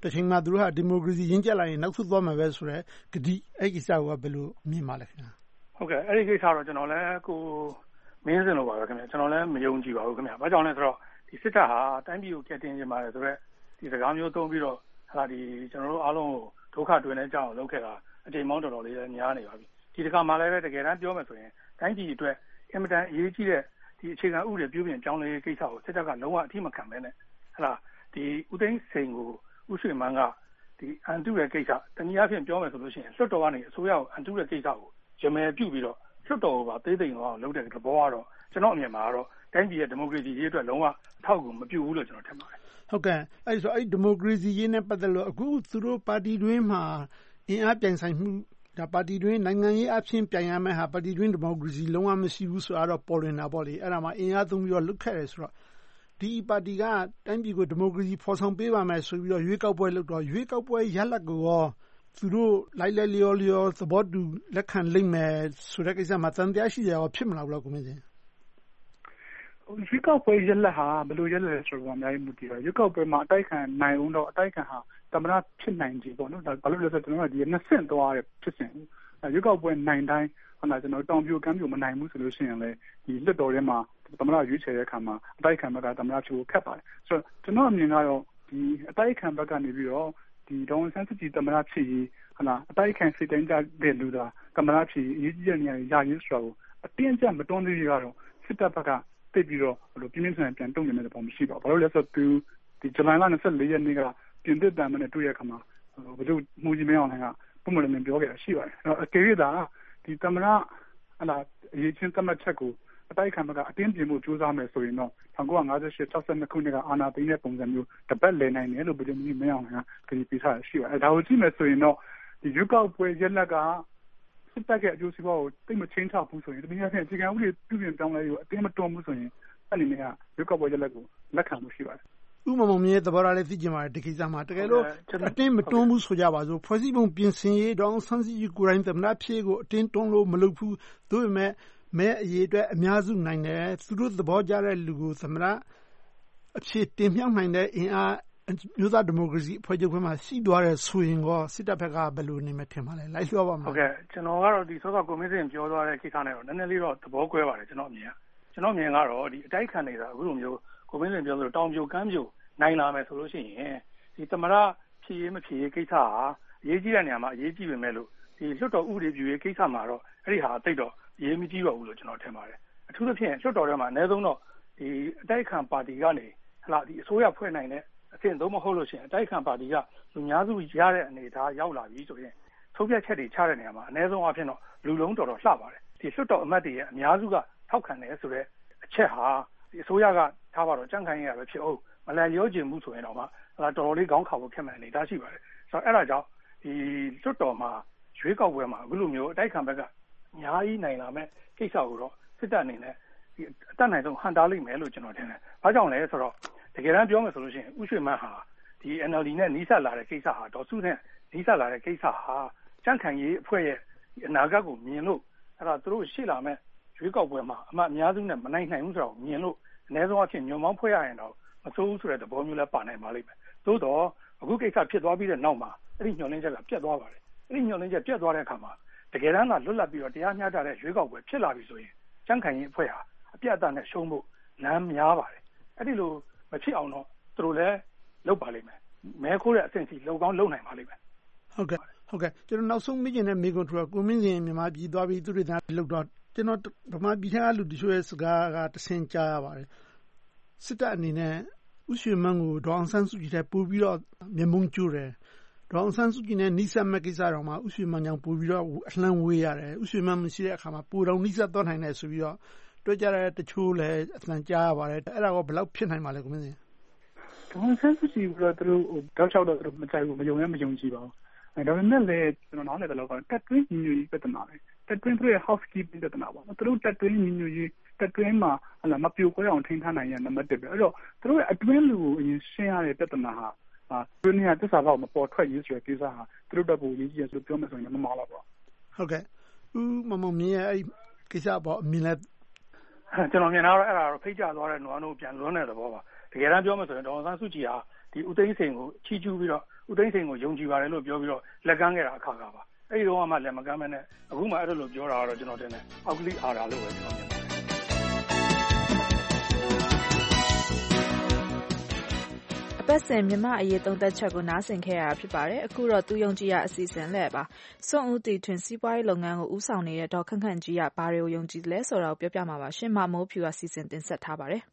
တစ်ချိန်မှာသူတို့ဟာဒီမိုကရေစီရင့်ကျက်လာရင်နောက်ဆုတ်သွားမှာပဲဆိုတဲ့ဂတိအဲ့ကိစ္စကဘယ်လိုမြင်ပါလဲခင်ဗျာဟုတ်ကဲ့အဲ့ဒီကိစ္စတော့ကျွန်တော်လည်းကိုမင်းစင်လို့ပါပဲခင်ဗျာကျွန်တော်လည်းမယုံကြည်ပါဘူးခင်ဗျာဘာကြောင့်လဲဆိုတော့ဒီစစ်တပ်ဟာတိုင်းပြည်ကိုကယ်တင်ခြင်းပါတယ်ဆိုတော့ဒီစကားမျိုးသုံးပြီးတော့ဒီကျွန်တော်တို့အားလုံးကိုဒုက္ခတွင်နေကြအောင်လုပ်ခဲ့တာအချိန်မောင်းတော်တော်လေးများနေပါပြီဒီတစ်ခါမှလည်းပဲတကယ်တမ်းပြောမယ်ဆိုရင်တိုင်းပြည်အတွက်အင်မတန်အရေးကြီးတဲ့ဒီအခြေခံဥပဒေပြုပြင်ပြောင်းလဲရေးကိစ္စကိုစစ်တပ်ကလုံးဝအထိမခံပဲနဲ့ဒီဦးသိန်းစိန်ကိုဦးရွှေမန်းကဒီအန်တုရဲ့ကိစ္စတနည်းအားဖြင့်ပြောမယ်ဆိုလို့ရှိရင်လွှတ်တော်ကနေအစိုးရကိုအန်တုရဲ့ကိစ္စကိုရမယ်ပြုပြီးတော့လွှတ်တော်ကိုပါသေးသိမ်အောင်လုပ်တဲ့သဘောကတော့ကျွန်တော်အမြင်မှာကတော့တိုင်းပြည်ရဲ့ဒီမိုကရေစီရေးအတွက်လုံးဝထောက်ကူမပြုဘူးလို့ကျွန်တော်ထင်ပါတယ်ဟုတ်ကဲ့အဲ့ဆိုအဲ့ဒီမိုကရေစီရေးနဲ့ပတ်သက်လို့အခုသူတို့ပါတီတွင်းမှာအင်အားပြိုင်ဆိုင်မှုဒါပါတီတွင်းနိုင်ငံရေးအဖြစ်ပြိုင်ရမယ့်ဟာပါတီတွင်းဒီမိုကရေစီလုံးဝမရှိဘူးဆိုတော့ပေါ်လွင်တာပေါ့လေအဲ့ဒါမှအင်အားသုံးပြီးတော့လုခဲ့တယ်ဆိုတော့ဒီပါတီကတိုင်းပြည်ကိုဒီမိုကရေစီဖော်ဆောင်ပေးပါမယ်ဆိုပြီးတော့ရွေးကောက်ပွဲလုပ်တော့ရွေးကောက်ပွဲရလဒ်ကိုရောသူတို့လိုက်လျောသဘောတူလက်ခံလိမ့်မယ်ဆိုတဲ့ကိစ္စမှာတန်တရားရှိရအောင်ဖြစ်မလားဘလို့ကိုမင်းစင်ရွေးကောက်ပွဲရလဒ်ဟာဘယ်လိုရလဒ်လဲဆိုတော့အများကြီးမူတည်တယ်ရွေးကောက်ပွဲမှာအတိုက်ခံနိုင်အောင်တော့အတိုက်ခံဟာသမ္မတဖြစ်နိုင်ကြပေါ့နော်ဒါဘာလို့လဲဆိုတော့ကျွန်တော်ကဒီနှစ်ဆင့်သွားတဲ့ဖြစ်စဉ်ရွေးကောက်ပွဲနိုင်တိုင်းကျွန်တော်တောင်ပြိုကမ်းပြိုမနိုင်ဘူးဆိုလို့ရှိရင်လည်းဒီလွှတ်တော်ထဲမှာသမ္မတရွေးချယ်တဲ့အခါမှာအတိုက်ခံဘက်ကသမ္မတဖြစ်ဖို့ခက်ပါတယ်ဆိုတော့ကျွန်တော်အမြင်ကတော့ဒီအတိုက်ခံဘက်ကနေပြီးတော့ဒီဒေါ်ဆန်းစုကြည်သမ္မတဖြစ်ရေးအတိုက်ခံစိတ်တိုင်းကြတဲ့လူသားသမ္မတဖြစ်ရေးအရေးကြီးတဲ့နေရာရရေးဆိုတော့အတင်းကျပ်မတွန်းသေးရတော့စစ်တပ်ဘက်ကတိတ်ပြီးတော့ဘယ်လိုပြင်းပြင်းထန်ထန်ပြန်တုံ့ပြန်နေတဲ့ပုံမရှိပါဘူးဘာလို့လဲဆိုတော့ဒီဇူလိုင်လ24ရက်နေ့ကပြင်သစ်တန်မနဲ့တွေ့ရခါမှာဘယ်လိုမှုကြီးမင်းအောင်လှိုင်ကပုံမှန်လည်းပြောခဲ့တာရှိပါတယ်အဲ့တော့အကယ်၍သာဒီသမ္မတအရေးချင်းသတ်မှတ်ချက်ကိုအတိုက်ခံဘက်ကအတင်းပြင်ဖို့ကြိုးစားမယ်ဆိုရင်တော့1958-62ခုနှစ်ကအာဏာသိမ်းတဲ့ပုံစံမျိုးတပတ်လည်နိုင်တယ်လို့ပြည်သူ့မင်းအောင်လှိုင်ကကြေညာရှိပါတယ်ဒါကိုကြည့်မယ်ဆိုရင်တော့ဒီရွေးကောက်ပွဲရလဒ်ကစစ်တပ်ရဲ့အကျိုးစီးပွားကိုတိတ်မချင်းချဘူးဆိုရင်တနည်းအားဖြင့်အခြေခံဥပဒေပြုပြင်ပြောင်းလဲရေးကိုအတင်းမတွန်းဘူးဆိုရင်အဲ့ဒီနေရာရွေးကောက်ပွဲရလဒ်ကိုလက်ခံမှုရှိပါတယ်ဥမမောင်မြင့်သဘောထားလေးသိကြပါတယ်ဒီကိစ္စမှာတကယ်လို့အတင်းမတွန်းဘူးဆိုကြပါစို့ဖွဲ့စည်းပုံပြင်ဆင်ရေးဒေါအောင်ဆန်းစုကြည်ကိုယ်တိုင်သမ္မတဖြစ်ကိုအတင်းတွန်းလို့မလုပ်ဘူးသို့ပေမဲ့မဲအရေးအတွက်အများစုနိုင်တယ်သူတို့သဘောကျတဲ့လူကိုသမ္မတအဖြစ်တင်မြှောက်နိုင်တဲ့အင်အားမျိုးသားဒီမိုကရေစီအဖွဲ့ချုပ်ဘက်မှာရှိသွားတယ်ဆိုရင်ကောစစ်တပ်ဘက်ကဘယ်လိုနေမထင်ပါလဲလိုက်လျှော့ပါမှာဟုတ်ကဲ့ကျွန်တော်ကတော့ဒီစောစောကိုမင်းစင်ပြောသွားတဲ့ကိစ္စနဲ့တော့နည်းနည်းလေးတော့သဘောကွဲပါတယ်ကျွန်တော်အမြင်ကတော့ဒီအတိုက်ခံနေတာအခုလိုမျိုးကိုမင်းစင်ပြောလို့တောင်ပြိုကမ်းပြိုနိုင်လာမယ်ဆိုလို့ရှိရင်ဒီသမ္မတဖြစ်ရေးမဖြစ်ရေးကိစ္စဟာအရေးကြီးတဲ့နေရာမှာအရေးကြီးပေမဲ့လို့ဒီလွှတ်တော်ဥပဒေပြုရေးကိစ္စမှာတော့အဲ့ဒီဟာအသိတော့အရေးမကြီးတော့ဘူးလို့ကျွန်တော်ထင်ပါတယ်အထူးသဖြင့်လွှတ်တော်ထဲမှာအနည်းဆုံးတော့ဒီအတိုက်ခံပါတီကနေဒီအစိုးရဖွဲ့နိုင်တဲ့အဆင့်သုံးမဟုတ်လို့ရှိရင်အတိုက်ခံပါတီကလူများစုရတဲ့အနေအထားရောက်လာပြီဆိုရင်ထုတ်ပြချက်တွေချတဲ့နေရာမှာအနည်းဆုံးအဖြစ်တော့လူလုံးတော်တော်လှပါတယ်ဒီလွှတ်တော်အမတ်တွေရဲ့အများစုကထောက်ခံတယ်ဆိုတော့အချက်ဟာဒီအစိုးရကထားပါတော့ကြံ့ခိုင်ရပဲဖြစ်အောင်မလန်လျောကျင်မှုဆိုရင်တော့မှတော်တော်လေးခေါင်းခါဖို့ခက်မှန်နေတာရှိပါတယ်ဆိုတော့အဲ့ဒါကြောင့်ဒီလွှတ်တော်မှာရွေးကောက်ပွဲမှာအခုလိုမျိုးအတိုက်ခံဘက်ကအများကြီးနိုင်လာမဲ့ကိစ္စကိုတော့စစ်တပ်အနေနဲ့ဒီအတတ်နိုင်ဆုံးဟန်တားလိမ့်မယ်လို့ကျွန်တော်ထင်တယ်။ဘာကြောင့်လဲဆိုတော့တကယ်တမ်းပြောမယ်ဆိုလို့ရှိရင်ဥရွှေမန်းဟာဒီ NLD နဲ့နီးစပ်လာတဲ့ကိစ္စဟာဒေါ်စုနဲ့နီးစပ်လာတဲ့ကိစ္စဟာကြံ့ခိုင်ရေးအဖွဲ့ရဲ့အနာဂတ်ကိုမြင်လို့အဲ့ဒါသူတို့ရှေ့လာမဲ့ရွေးကောက်ပွဲမှာအမှတ်အများစုနဲ့မနိုင်နိုင်ဘူးဆိုတော့မြင်လို့အနည်းဆုံးအဖြစ်ညွန်မောင်းဖွဲ့ရရင်တော့မစိုးဘူးဆိုတဲ့သဘောမျိုးလည်းပါနိုင်ပါလိမ့်မယ်။သို့တော့အခုကိစ္စဖြစ်သွားပြီးတဲ့နောက်မှာအဲ့ဒီညွန်လင်းချက်ကပြတ်သွားပါတယ်။အဲ့ဒီညွန်လင်းချက်ပြတ်သွားတဲ့အခါမှာတကယ်တမ်းကလွတ်လပ်ပြီးတော့တရားမျှတတဲ့ရွေးကောက်ပွဲဖြစ်လာပြီဆိုရင်ကြံ့ခိုင်ရေးအဖွဲ့ဟာအပြတ်အသတ်နဲ့ရှုံးဖို့လမ်းများပါတယ်။အဲ့ဒီလိုမဖြစ်အောင်တော့သူတို့လည်းလုပ်ပါလိမ့်မယ်။မဲခိုးတဲ့အဆင့်စီလုံကောင်းလုပ်နိုင်ပါလိမ့်မယ်။ဟုတ်ကဲ့ကျွန်တော်နောက်ဆုံးမိကျင်တဲ့မိကွန်ထူကိုမင်းစင်မြန်မာပြည်သွားပြီးသူတွေသားလုပ်တော့ကျွန်တော်ဗမာပြည်ထဲကလူတချို့ရဲ့စကားကတဆင်ကြားရပါတယ်။စစ်တပ်အနေနဲ့ဥရွှေမန်းကိုဒေါအောင်ဆန်းစုကြည်တဲ့ပို့ပြီးတော့မျက်မှောင်ကျိုးတယ်ဒေါအောင်ဆန်းစုကြည်နဲ့နှိစက်မဲ့ကိစ္စတော့မှဥရွှေမန်းကြောင့်ပို့ပြီးတော့အလှမ်းဝေးရတယ်ဥရွှေမန်းမရှိတဲ့အခါမှာပိုတော့နှိစက်သွားနိုင်တယ်ဆိုပြီးတော့တွေ့ကြတဲ့တချို့လည်းအသံကြားရပါတယ်အဲ့ဒါကဘယ်လောက်ဖြစ်နိုင်ပါလဲကိုမင်းစင်ဒေါအောင်ဆန်းစုကြည်ကတော့သူတို့တောက်လျှောက်တော့မကြိုက်ဘူးမယုံကြည်ပါဘူးဒါပေမဲ့လည်းကျွန်တော်နားလည်တယ်လို့ကတော့တက်တွင်းညီညွတ်ရေးပြဿနာပဲတက်တွင်းသူရဲ့ housekeeping ပြဿနာပေါ့သူတို့တက်တွင်းညီညွတ်ရေးတက်တွင်းမှာမပြိုကွဲအောင်ထိန်းထားနိုင်ရနံပါတ်1ပဲအဲ့တော့သူတို့ရဲ့အတွင်းလူကိုအရင်ရှင်းရတဲ့ပြဿနာဟာသူတို့ကသစ္စာပေါက်မပေါ်ထွက်ရေးဆိုတဲ့ကိစ္စဟာသူတို့တက်ဖို့ရည်ကြီးရဆိုပြောမယ်ဆိုရင်မမှားတော့ပါဟုတ်ကဲ့ဦးမမောင်မြင့်ရဲ့အဲ့ကိစ္စပေါ့အမြင်လဲကျွန်တော်မြင်တာတော့အဲ့ဒါတော့ဖိတ်ကြသွားတဲ့နွားတို့ပြန်လွန်းတဲ့သဘောပါတကယ်တမ်းပြောမယ်ဆိုရင်ဒေါအောင်ဆန်းစုကြည်ဟာဒီဦးသိန်းစိန်ကိုချီးကျူးပြီးတော့ဦးသိန်းစိန်ကိုယုံကြည်ပါတယ်လို့ပြောပြီးတော့လက်ကမ်းခဲ့တာအခါကပါအဲ့ဒီတော့မှလက်မကမ်းမနဲ့အခုမှအဲ့လိုပြောတာတော့ကျွန်တော်တင်တယ်အောက်ကလေးအားတာလို့ပဲကျွန်တော်မြင်ပါတယ်အပတ်စဉ်မြန်မာအရေးသုံးသက်ချက်ကိုနားဆင်ခဲ့ရတာဖြစ်ပါတယ်အခုတော့သူယုံကြည်ရအစီအစဉ်လဲပါစွန့်ဦးတီထွင်စီးပွားရေးလုပ်ငန်းကိုဦးဆောင်နေတဲ့ဒေါ်ခန့်ခန့်ကြီးကဘာတွေကိုယုံကြည်လဲဆိုတာကိုပြောပြမှာပါရှင်မမိုးဖြူကစီစဉ်တင်ဆက်ထားပါတယ်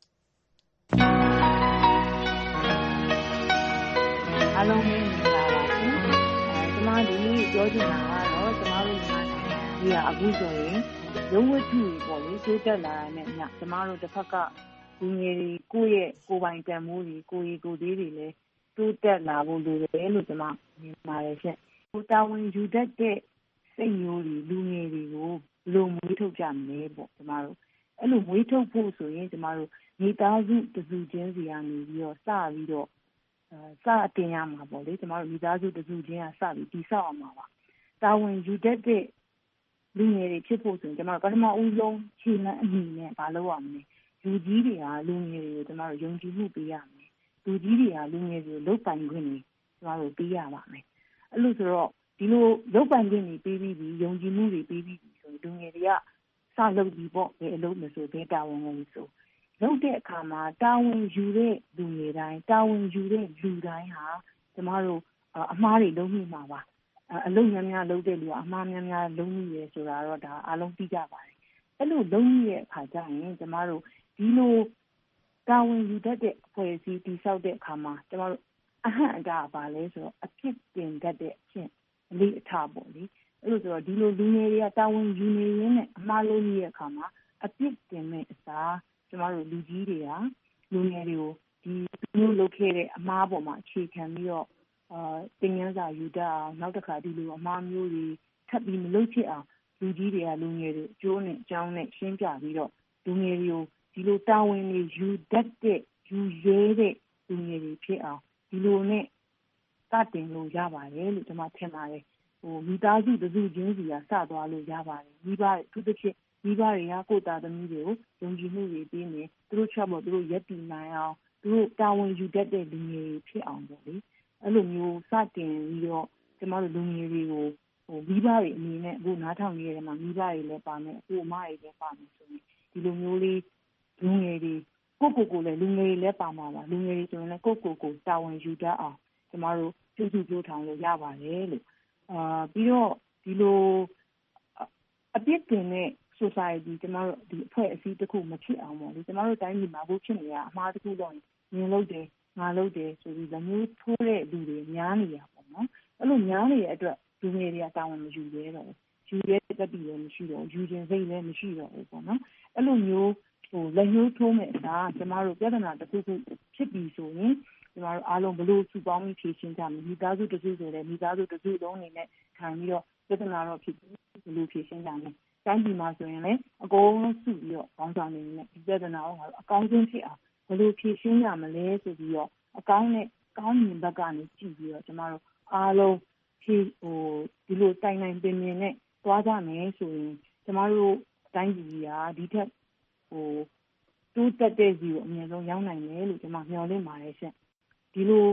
အားလုံးမင်္ဂလာပါရှင်ကျွန်မဒီပြောချင်တာကတော့ကျွန်တော်တို့ဒီအခုဆိုရင်ရုံးဝတ္ထုပေါ့လေတိုးတက်လာတဲ့ညကျွန်တော်တို့တစ်ဖက်ကဒီငယ်တွေကိုယ့်ရဲ့ကိုယ်ပိုင်တန်ဖိုးတွေကိုယ်ရည်ကိုယ်သေးတွေလည်းတိုးတက်လာဖို့လိုတယ်လို့ကျွန်မမြင်ပါတယ်ရှင်ကိုတာဝန်ယူတတ်တဲ့စိတ်မျိုးတွေလူငယ်တွေကိုဘယ်လိုမွေးထုတ်ကြမလဲပေါ့ကျွန်တော်တို့အဲ့လိုမွေးထုတ်ဖို့ဆိုရင်ကျွန်တော်တို့မိသားစုတစုချင်းစီကနေပြီးတော့စပြီးတော့စတင်ရမှာပေါ့လေကျွန်တော်တို့မိသားစုတစုချင်းကစပြီးတည်ဆောက်အောင်ပါတာဝန်ယူတတ်တဲ့လူငယ်တွေဖြစ်ဖို့ဆိုရင်ကျွန်တော်တို့ပထမဦးဆုံးခြေလှမ်းအမိနဲ့မလုပ်ရမလဲလူကြီးတွေကလူငယ်တွေကိုကျွန်တော်တို့ယုံကြည်မှုပေးရမယ်လူကြီးတွေကလူငယ်တွေကိုလုပ်ပိုင်ခွင့်တွေကျွန်တော်တို့ပေးရပါမယ်အဲ့လိုဆိုတော့ဒီလိုလုပ်ပိုင်ခွင့်တွေပေးပြီးယုံကြည်မှုတွေပေးပြီးဆိုရင်လူငယ်တွေကစလုပ်ပြီးပေါ့ဘယ်အလုပ်မဆိုဘယ်တာဝန်ကိုဆိုလုပ်တဲ့အခါမှာတာဝန်ယူတဲ့လူငယ်တိုင်းတာဝန်ယူတဲ့လူတိုင်းဟာကျွန်တော်တို့အမှားတွေလုပ်မိမှာပါအလုပ်များများလုပ်တဲ့လူကအမှားများများလုပ်မိရဆိုတာတော့ဒါအားလုံးသိကြပါတယ်အဲ့လိုလုပ်မိတဲ့အခါကျရင်ကျွန်တော်တို့ဒီလိုတာဝန်ယူတတ်တဲ့အဖွဲ့အစည်းတည်ဆောက်တဲ့အခါမှာကျွန်တော်တို့အဟန့်အတားပါလဲဆိုတော့အဖြစ်တင်တတ်တဲ့အဖြစ်အလေးအထားပေါ့လေအဲ့လိုဆိုတော့ဒီလိုလူငယ်တွေကတာဝန်ယူနေရင်းနဲ့အမှားလုပ်နေတဲ့အခါမှာအပြစ်တင်မဲ့အစားကျွန်တော်တို့လူကြီးတွေကလူငယ်တွေကိုဒီမျိုးလုပ်ခဲ့တဲ့အမှားပေါ်မှာအခြေခံပြီးတော့တင်ငန်းစာယူတတ်အောင်နောက်တစ်ခါဒီလိုအမှားမျိုးတွေထပ်ပြီးမလုပ်ဖြစ်အောင်လူကြီးတွေကလူငယ်တွေအကျိုးနဲ့အကြောင်းနဲ့ရှင်းပြပြီးတော့လူငယ်တွေကိုဒီလိုတာဝန်တွေယူတတ်တဲ့ယူရဲတဲ့လူငယ်တွေဖြစ်အောင်ဒီလိုနဲ့စတင်လို့ရပါတယ်လို့ကျွန်မထင်ပါတယ်မိသားစုတစုချင်းစီကစသွားလို့ရပါတယ်မိဘသူတစ်ဖြစ်မိဘတွေကကိုယ့်သားသမီးတွေကိုယုံကြည်မှုတွေပေးနေသူတို့ချက်ဖို့သူတို့ရက်တည်နိုင်အောင်သူတို့တာဝန်ယူတတ်တဲ့လူငယ်တွေဖြစ်အောင်ပေါ့လေအဲ့လိုမျိုးစတင်ပြီးတော့ကျွန်တော်တို့လူငယ်တွေကိုမိဘတွေအနေနဲ့အခုနားထောင်နေရတဲ့မှာမိဘတွေလည်းပါမယ်အကိုအမတွေလည်းပါမယ်ဆိုရင်ဒီလိုမျိုးလေးလူငယ်တွေကိုလည်းလူငယ်တွေလည်းပါမှာပါလူငယ်တွေဆိုရင်လည်းကိုတာဝန်ယူတတ်အောင်ကျွန်တော်တို့ပြုစုပြောထောင်လို့ရပါတယ်လို့ပြီးတော့ဒီလိုအပြစ်တင်တဲ့ society ကျွန်တော်တို့ဒီအဖွဲ့အစည်းတစ်ခုမဖြစ်အောင်ပေါ့လေကျွန်တော်တို့တိုင်းပြည်မှာဘို့ဖြစ်နေရအမှားတစ်ခုတော့မြင်လို့တယ်ငါလို့တယ်ဆိုပြီးလည်းမျိုးထိုးတဲ့လူတွေများနေရပေါ့နော်အဲ့လိုများနေတဲ့အတွက်လူငယ်တွေကတာဝန်မယူရဲတော့ဘူးယူရဲတဲ့တတိလည်းမရှိတော့ယူခြင်းစိတ်လည်းမရှိတော့ဘူးပေါ့နော်အဲ့လိုမျိုးလက်ညှိုးထိုးမဲ့အစားကျွန်တော်တို့ပြဿနာတစ်ခုခုဖြစ်ပြီးဆိုရင်ကျွန်တော်တို့အားလုံးဘလို့စုပေါင်းပြီးဖြေရှင်းကြမယ်မိသားစုတစ်စုဆိုတဲ့မိသားစုတစ်စုလုံးအနေနဲ့ခံပြီးတော့ပြဿနာတော့ဖြစ်ဘလို့ဖြေရှင်းကြမယ်တိုင်းပြည်မှာဆိုရင်လည်းအကုန်လုံးစုပြီးတော့ခေါင်းဆောင်နေနေဒီပြဿနာကိုအကောင်းဆုံးဖြစ်အောင်ဘလို့ဖြေရှင်းရမလဲဆိုပြီးတော့အကောင်းနဲ့ကောင်းမြင်ဘက်ကနေကြည့်ပြီးတော့ကျွန်တော်တို့အားလုံးဒီလိုတိုင်ပင်နဲ့သွားကြမယ်ဆိုရင်ကျွန်တော်တို့တိုင်းပြည်ကဒီထက်တိုးတက်တဲ့စီကိုအမြဲဆုံးရောက်နိုင်တယ်လို့ကျွန်မမျှော်လင့်ပါတယ်ရှင်ဒီလို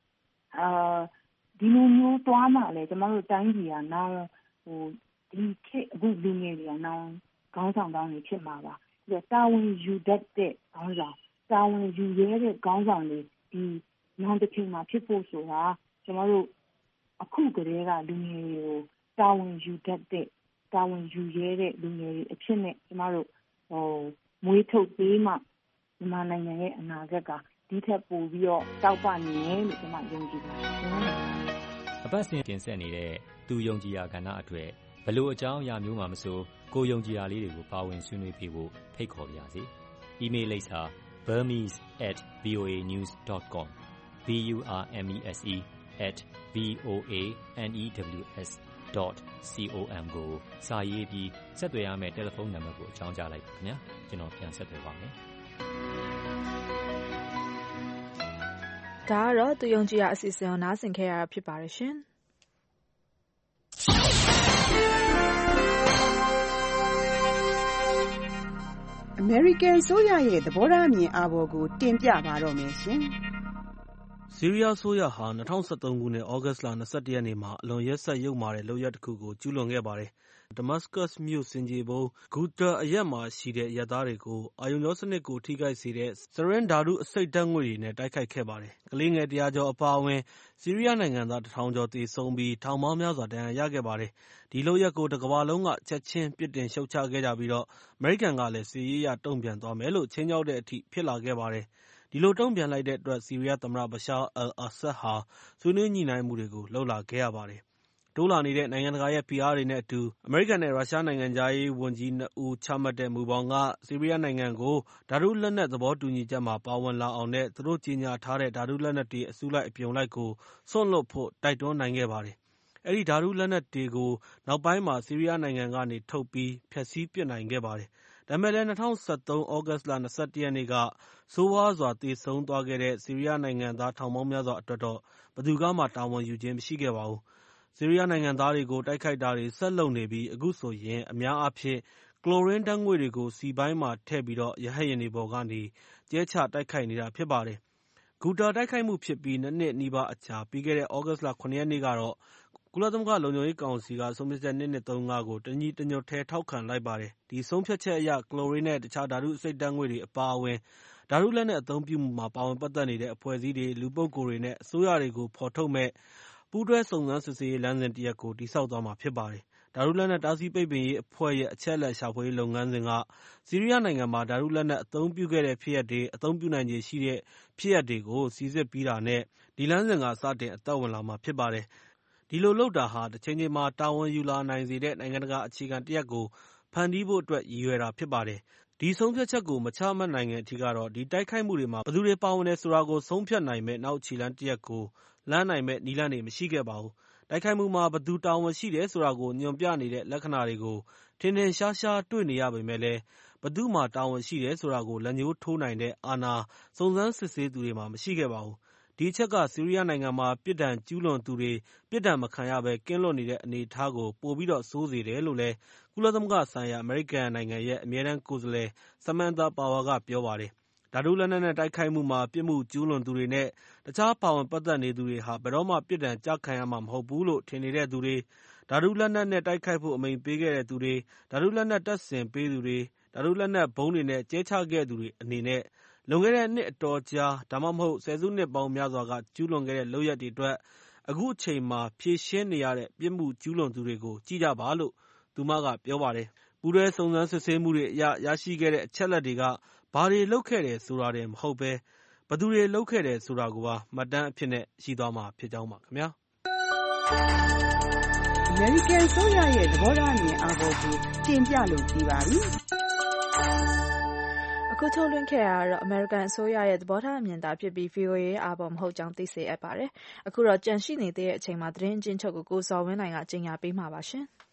မျိုးသွားမှလည်းကျွန်တော်တို့တိုင်းပြည်ကနောင်ဒီခေတ်အခုလူငယ်တွေကနောင်ခေါင်းဆောင်ကောင်းတွေဖြစ်မှာပါပြီးတော့တာဝန်ယူတတ်တဲ့ခေါင်းဆောင်တာဝန်ယူရဲတဲ့ခေါင်းဆောင်တွေဒီနောင်တစ်ချိန်မှာဖြစ်ဖို့ဆိုတာကျွန်တော်တို့အခုကတည်းကလူငယ်တွေကိုတာဝန်ယူတတ်တဲ့တာဝန်ယူရဲတဲ့လူငယ်တွေအဖြစ်နဲ့ကျွန်တော်တို့မွေးထုတ်ပေးမှမြန်မာနိုင်ငံရဲ့အနာဂတ်ကဒီထက်ပိုပြီးတော့တောက်ပနေတယ်လို့ကျွန်မယုံကြည်ပါတယ်အပတ်စဉ်တင်ဆက်နေတဲ့သူယုံကြည်ရာကဏ္ဍအတွက်ဘလို့အကြောင်းအရာမျိုးမှမဆိုကိုယုံကြည်ရာလေးတွေကိုပါဝင်ဆွေးနွေးပြဖို့ဖိတ်ခေါ်ပါရစေ။ email လိပ်စာ burmese@voanews.com burmese@voanews.com ကိုစာရေးပြီးဆက်သွယ်ရမယ့်တယ်လီဖုန်းနံပါတ်ကိုအကြောင်းကြားလိုက်ပါခင်ဗျာကျွန်တော်ပြန်ဆက်သွယ်ပါမယ်ဒါကတော့သူယုံကြည်ရာအစီအစဉ်ကိုနားဆင်ခဲ့ရတာဖြစ်ပါတယ်ရှင် American ဆိုရရဲ့သဘောထားအမြင်အာဘော်ကိုတင်ပြပါတော့မယ်ရှင်ဆီးရီးယားအစိုးရဟာ2013ခုနှစ်ဩဂတ်လ21ရက်နေ့မှာအလွန်ရက်စက်ယုတ်မာတဲ့လုပ်ရပ်တစ်ခုကိုကျူးလွန်ခဲ့ပါတယ်။ Damascus မြို့ဆင်ခြေဖုံး Ghouta အရပ်မှာရှိတဲ့အရပ်သားတွေကိုအာရုံကြောစနစ်ကိုထိခိုက်စေတဲ့ Sarin ဓာတုအဆိပ်ဓာတ်ငွေ့တွေနဲ့တိုက်ခိုက်ခဲ့ပါတယ်။ကလေးငယ်100ကျော်အပါအဝင်ဆီးရီးယားနိုင်ငံသား1000ကျော်သေဆုံးပြီးထောင်ပေါင်းများစွာဒဏ်ရာရခဲ့ပါတယ်။ဒီလုပ်ရပ်ကိုတစ်ကမ္ဘာလုံးကချက်ချင်းပြစ်တင်ရှုတ်ချခဲ့ကြပြီးအမေရိကန်ကလည်းစစ်ရေးအရတုံ့ပြန်သွားမယ်လို့ခြိမ်းခြောက်တဲ့အထိဖြစ်လာခဲ့ပါတယ်။ဒီလိုတုံ့ပြန်လိုက်တဲ့အတွက်ဆီးရီးယားသမ္မတ Bashar al-Assad ဟာဆွေးနွေးညှိနှိုင်းမှုတွေကိုလုပ်လာခဲ့ရပါတယ်။တိုးလာနေတဲ့နိုင်ငံတကာရဲ့ဖိအားတွေနဲ့အတူအမေရိကန်နဲ့ရုရှားနိုင်ငံခြားရေးဝန်ကြီး2ဦးချမှတ်တဲ့မူဘောင်ကဆီးရီးယားနိုင်ငံကိုဓာတုလက်နက်သဘောတူညီချက်မှာပါဝင်လာအောင်နဲ့သူတို့ကြေညာထားတဲ့ဓာတုလက်နက်တွေအစုလိုက်အပြုံလိုက်ကိုစွန့်လွှတ်ဖို့တိုက်တွန်းနိုင်ခဲ့ပါတယ်။အဲဒီဓာတုလက်နက်တွေကိုနောက်ပိုင်းမှာဆီးရီးယားနိုင်ငံကနေထုတ်ပြီးဖျက်ဆီးပစ်နိုင်ခဲ့ပါတယ်။ဒါပေမဲ့လည်း2013သြဂတ်လ21ရက်နေ့ကဆိုးဝါးစွာသေဆုံးသွားခဲ့တဲ့ဆီးရီးယားနိုင်ငံသားထောင်ပေါင်းများစွာအတွက်တော့ဘယ်သူကမှတာဝန်ယူခြင်းမရှိခဲ့ပါဘူး။ဆီးရီးယားနိုင်ငံသားတွေကိုတိုက်ခိုက်တာတွေဆက်လုပ်နေပြီးအခုဆိုရင်အများအားဖြင့်ကလိုရင်းဓာတ်ငွေ့တွေကိုဆီပိုင်းမှာထည့်ပြီးရဟတ်ယာဉ်တွေပေါ်ကနေကျဲချတိုက်ခိုက်နေတာဖြစ်ပါတယ်။ Ghouta တိုက်ခိုက်မှုဖြစ်ပြီး2နှစ်နီးပါးအကြာပြီးခဲ့တဲ့သြဂတ်လ7ရက်နေ့ကတော့ကုလသမဂ္ဂလုံခြုံရေးကောင်စီကဆုံးဖြတ်ချက်225ကိုတညီတညွတ်တည်းထောက်ခံလိုက်ပါတယ်။ဒီဆုံးဖြတ်ချက်အရကလိုရင်းနဲ့တခြားဓာတုအဆိပ်ဓာတ်ငွေ့တွေအပါအဝင်ဓာတုလက်နက်အသုံးပြုမှုမှာပါဝင်ပတ်သက်နေတဲ့အဖွဲ့အစည်းတွေလူပုဂ္ဂိုလ်တွေနဲ့အစိုးရတွေကိုဖော်ထုတ်မယ့်ပူးတွဲစုံစမ်းစစ်ဆေးရေးလမ်းစဉ်တစ်ရပ်ကိုတည်ဆောက်သွားမှာဖြစ်ပါတယ်။ဓာတုလက်နက်တားဆီးပိတ်ပင်ရေးအဖွဲ့ရဲ့အချက်အလက်ရှာဖွေရေးလုပ်ငန်းစဉ်ကဆီးရီးယားနိုင်ငံမှာဓာတုလက်နက်အသုံးပြုခဲ့တဲ့ဖြစ်ရပ်တွေအသုံးပြုနိုင်ခြေရှိတဲ့ဖြစ်ရပ်တွေကိုစိစစ်ပြီးတာနဲ့ဒီလမ်းစဉ်ကစတင်အသက်ဝင်လာမှာဖြစ်ပါတယ်။ဒီလိုလုပ်တာဟာတစ်ချိန်ချိန်မှာတာဝန်ယူလာနိုင်စေတဲ့နိုင်ငံတကာအခြေခံတစ်ရပ်ကိုဖန်တီးဖို့အတွက်ရည်ရွယ်တာဖြစ်ပါတယ်။ဒီဆုံးဖြတ်ချက်ကိုမချမှတ်နိုင်ခင်အထိကတော့ဒီတိုက်ခိုက်မှုတွေမှာဘယ်သူတွေပါဝင်တယ်ဆိုတာကိုဆုံးဖြတ်နိုင်မယ့်နောက်ခြေလှမ်းတစ်ရပ်ကိုလှမ်းနိုင်မယ့်နည်းလမ်းတွေမရှိခဲ့ပါဘူး။တိုက်ခိုက်မှုမှာဘယ်သူတာဝန်ရှိတယ်ဆိုတာကိုညွှန်ပြနေတဲ့လက္ခဏာတွေကိုထင်ထင်ရှားရှားတွေ့နေရပေမဲ့လည်းဘယ်သူမှာတာဝန်ရှိတယ်ဆိုတာကိုလက်ညှိုးထိုးနိုင်တဲ့အာဏာစုံစမ်းစစ်ဆေးသူတွေမှာမရှိခဲ့ပါဘူး။ဒီအချက်ကဆီးရီးယားနိုင်ငံမှာပြစ်ဒဏ်ကျူးလွန်သူတွေပြစ်ဒဏ်မခံရဘဲကင်းလွတ်နေတဲ့အနေအထားကိုပိုပြီးဆိုးစေတယ်လို့လည်းကုလသမဂ္ဂဆိုင်ရာအမေရိကန်နိုင်ငံရဲ့အမြဲတမ်းကိုယ်စားလှယ် Samantha Power ကပြောပါတယ်။ဓာတုလက်နက်နဲ့တိုက်ခိုက်မှုမှာပြစ်မှုကျူးလွန်သူတွေနဲ့တခြားပါဝင်ပတ်သက်နေသူတွေဟာဘယ်တော့မှပြစ်ဒဏ်ကျခံရမှာမဟုတ်ဘူးလို့ထင်နေတဲ့သူတွေဓာတုလက်နက်နဲ့တိုက်ခိုက်ဖို့အမိန့်ပေးခဲ့တဲ့သူတွေဓာတုလက်နက်တပ်ဆင်ပေးသူတွေဓာတုလက်နက်ဗုံးတွေနဲ့ကျဲချခဲ့သူတွေအနေနဲ့လွန်ခဲ့တဲ့နှစ်အတော်ကြာဒါမှမဟုတ်ဆယ်စုနှစ်ပေါင်းများစွာကကျူးလွန်ခဲ့တဲ့လုပ်ရပ်တွေအတွက်အခုအချိန်မှာဖြေရှင်းနေရတဲ့ပြစ်မှုကျူးလွန်သူတွေကိုကြည့်ကြပါလို့သူမကပြောပါတယ်။ပူးတွဲစုံစမ်းစစ်ဆေးမှုတွေအရရရှိခဲ့တဲ့အချက်အလက်တွေကဘာတွေလုပ်ခဲ့တယ်ဆိုတာတင်မဟုတ်ဘဲဘယ်သူတွေလုပ်ခဲ့တယ်ဆိုတာကိုပါမှတ်တမ်းအဖြစ်နဲ့ရှိသွားမှာဖြစ်ကြောင်းပါခင်ဗျာ။အမေရိကန်ဆိုရရဲ့သဘောထားအမြင်အားပေါ်ကိုတင်ပြလို့ပြီးပါပြီ။အခုထုတ်လွှင့်ခဲ့တာကတော့အမေရိကန်အစိုးရရဲ့သဘောထားအမြင်သာဖြစ်ပြီး VOA အားပေါ်မဟုတ်ကြောင်းသိစေအပ်ပါတယ်။အခုတော့ကြန့်ရှိနေသေးတဲ့အချိန်မှာသတင်းအကျဉ်းချုပ်ကိုဇော်ဝင်းနိုင်ကကြေညာပေးမှာပါရှင်။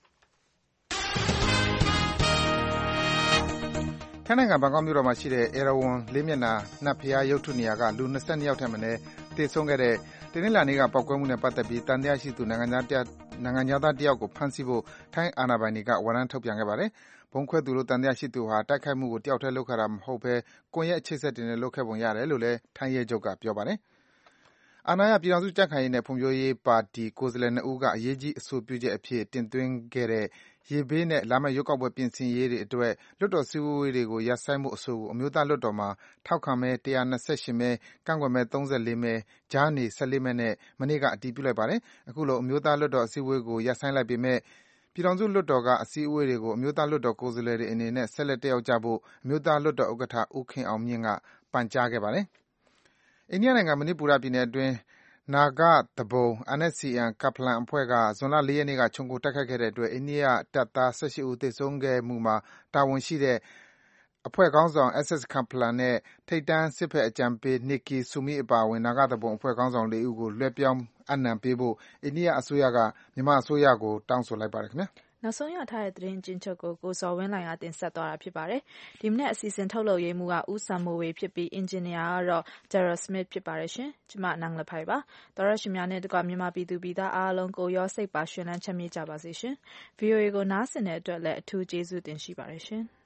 ထိုင်းနိုင်ငံဘန်ကောက်မြို့တော်မှာရှိတဲ့ Erawan လေးမျက်နှာနတ်ဘုရားရုပ်ထုနေရာကလူ22ယောက်ထက်မနည်းသေဆုံးခဲ့တဲ့တနင်္လာနေ့ကပေါက်ကွဲမှုနဲ့ပတ်သက်ပြီးသံသယရှိသူနိုင်ငံခြားသားတစ်ယောက်ကိုဖမ်းဆီးဖို့ထိုင်းအာဏာပိုင်တွေကဝရမ်းထုတ်ပြန်ခဲ့ပါတယ်။ဗုံးခွဲသူလို့သံသယရှိသူဟာတိုက်ခိုက်မှုကိုတယောက်တည်းလုပ်ခဲ့တာမဟုတ်ဘဲကွန်ရက်အချိတ်အဆက်တွေနဲ့လုပ်ခဲ့ပုံရတယ်လို့လည်းထိုင်းရဲချုပ်ကပြောပါတယ်။အာဏာရပြည်ထောင်စုကြံ့ခိုင်ရေးနဲ့ဖွံ့ဖြိုးရေးပါတီကိုယ်စားလှယ်2ဦးကအရေးကြီးအဆိုပြုချက်အဖြစ်တင်သွင်းခဲ့တဲ့ရေဘေးနဲ့လာမယ့်ရွေးကောက်ပွဲပြင်ဆင်ရေးတွေအတွက်လွှတ်တော်စည်းဝေးပွဲတွေကိုရပ်ဆိုင်းဖို့အဆိုကိုအမျိုးသားလွှတ်တော်မှာထောက်ခံမဲ128မဲကန့်ကွက်မဲ34မဲကြားနေ14မဲနဲ့မနေ့ကအတည်ပြုလိုက်ပါတယ်။အခုလိုအမျိုးသားလွှတ်တော်အစည်းအဝေးကိုရပ်ဆိုင်းလိုက်ပေမဲ့ပြည်ထောင်စုလွှတ်တော်ကအစည်းအဝေးတွေကိုအမျိုးသားလွှတ်တော်ကိုယ်စားလှယ်တွေအနေနဲ့ဆက်လက်တက်ရောက်ကြဖို့အမျိုးသားလွှတ်တော်ဥက္ကဋ္ဌဦးခင်အောင်မြင့်ကပန်ကြားခဲ့ပါတယ်။အိန္ဒိယနိုင်ငံမဏိပူရပြည်နယ်အတွင်းနာဂသူပုန် NSCN ကပ်ဖလန်အဖွဲ့ကဇွန်လ4ရက်နေ့ကခြုံခိုတိုက်ခိုက်ခဲ့တဲ့အတွက်အိန္ဒိယတပ်သား18ဦးသေဆုံးခဲ့မှုမှာတာဝန်ရှိတဲ့အဖွဲ့ခေါင်းဆောင် SS ကပ်ဖလန်နဲ့ထိပ်တန်းစစ်ဘက်အကြံပေး Nicky Sumi အပါအဝင်နာဂသူပုန်အဖွဲ့ခေါင်းဆောင်4ဦးကိုလွှဲပြောင်းအပ်နှံပေးဖို့အိန္ဒိယအစိုးရကမြန်မာအစိုးရကိုတောင်းဆိုလိုက်ပါတယ်ခင်ဗျာ။နောက်ဆုံးရထားတဲ့သတင်းအကျဉ်းချုပ်ကိုဇော်ဝင်းနိုင်ကတင်ဆက်သွားတာဖြစ်ပါတယ်။ဒီမနေ့အစီအစဉ်ထုတ်လုပ်ရေးမှူးကဦးစံမိုးဝေဖြစ်ပြီးအင်ဂျင်နီယာကတော့ Daryl Smith ဖြစ်ပါတယ်ရှင်။ကျွန်မနန်းလဖိုင်ပါ။သောရရှိများနဲ့တကွမြန်မာပြည်သူပြည်သားအားလုံးကိုရောစိတ်ပါရှင်လန်းချမ်းမြေ့ကြပါစေရှင်။ VOA ကိုနားဆင်တဲ့အတွက်လည်းအထူးကျေးဇူးတင်ရှိပါတယ်ရှင်။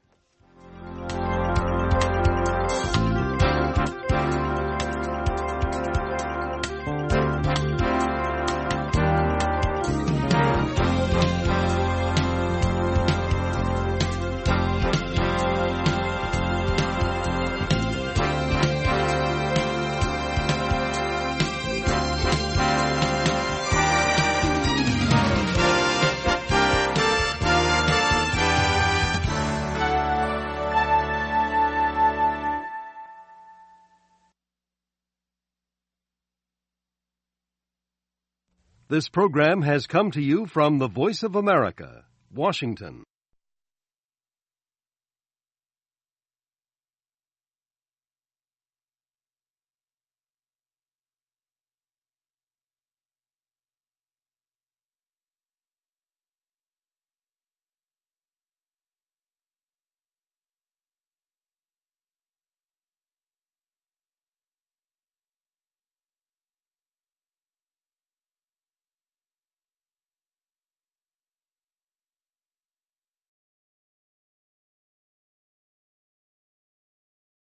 This program has come to you from the Voice of America, Washington.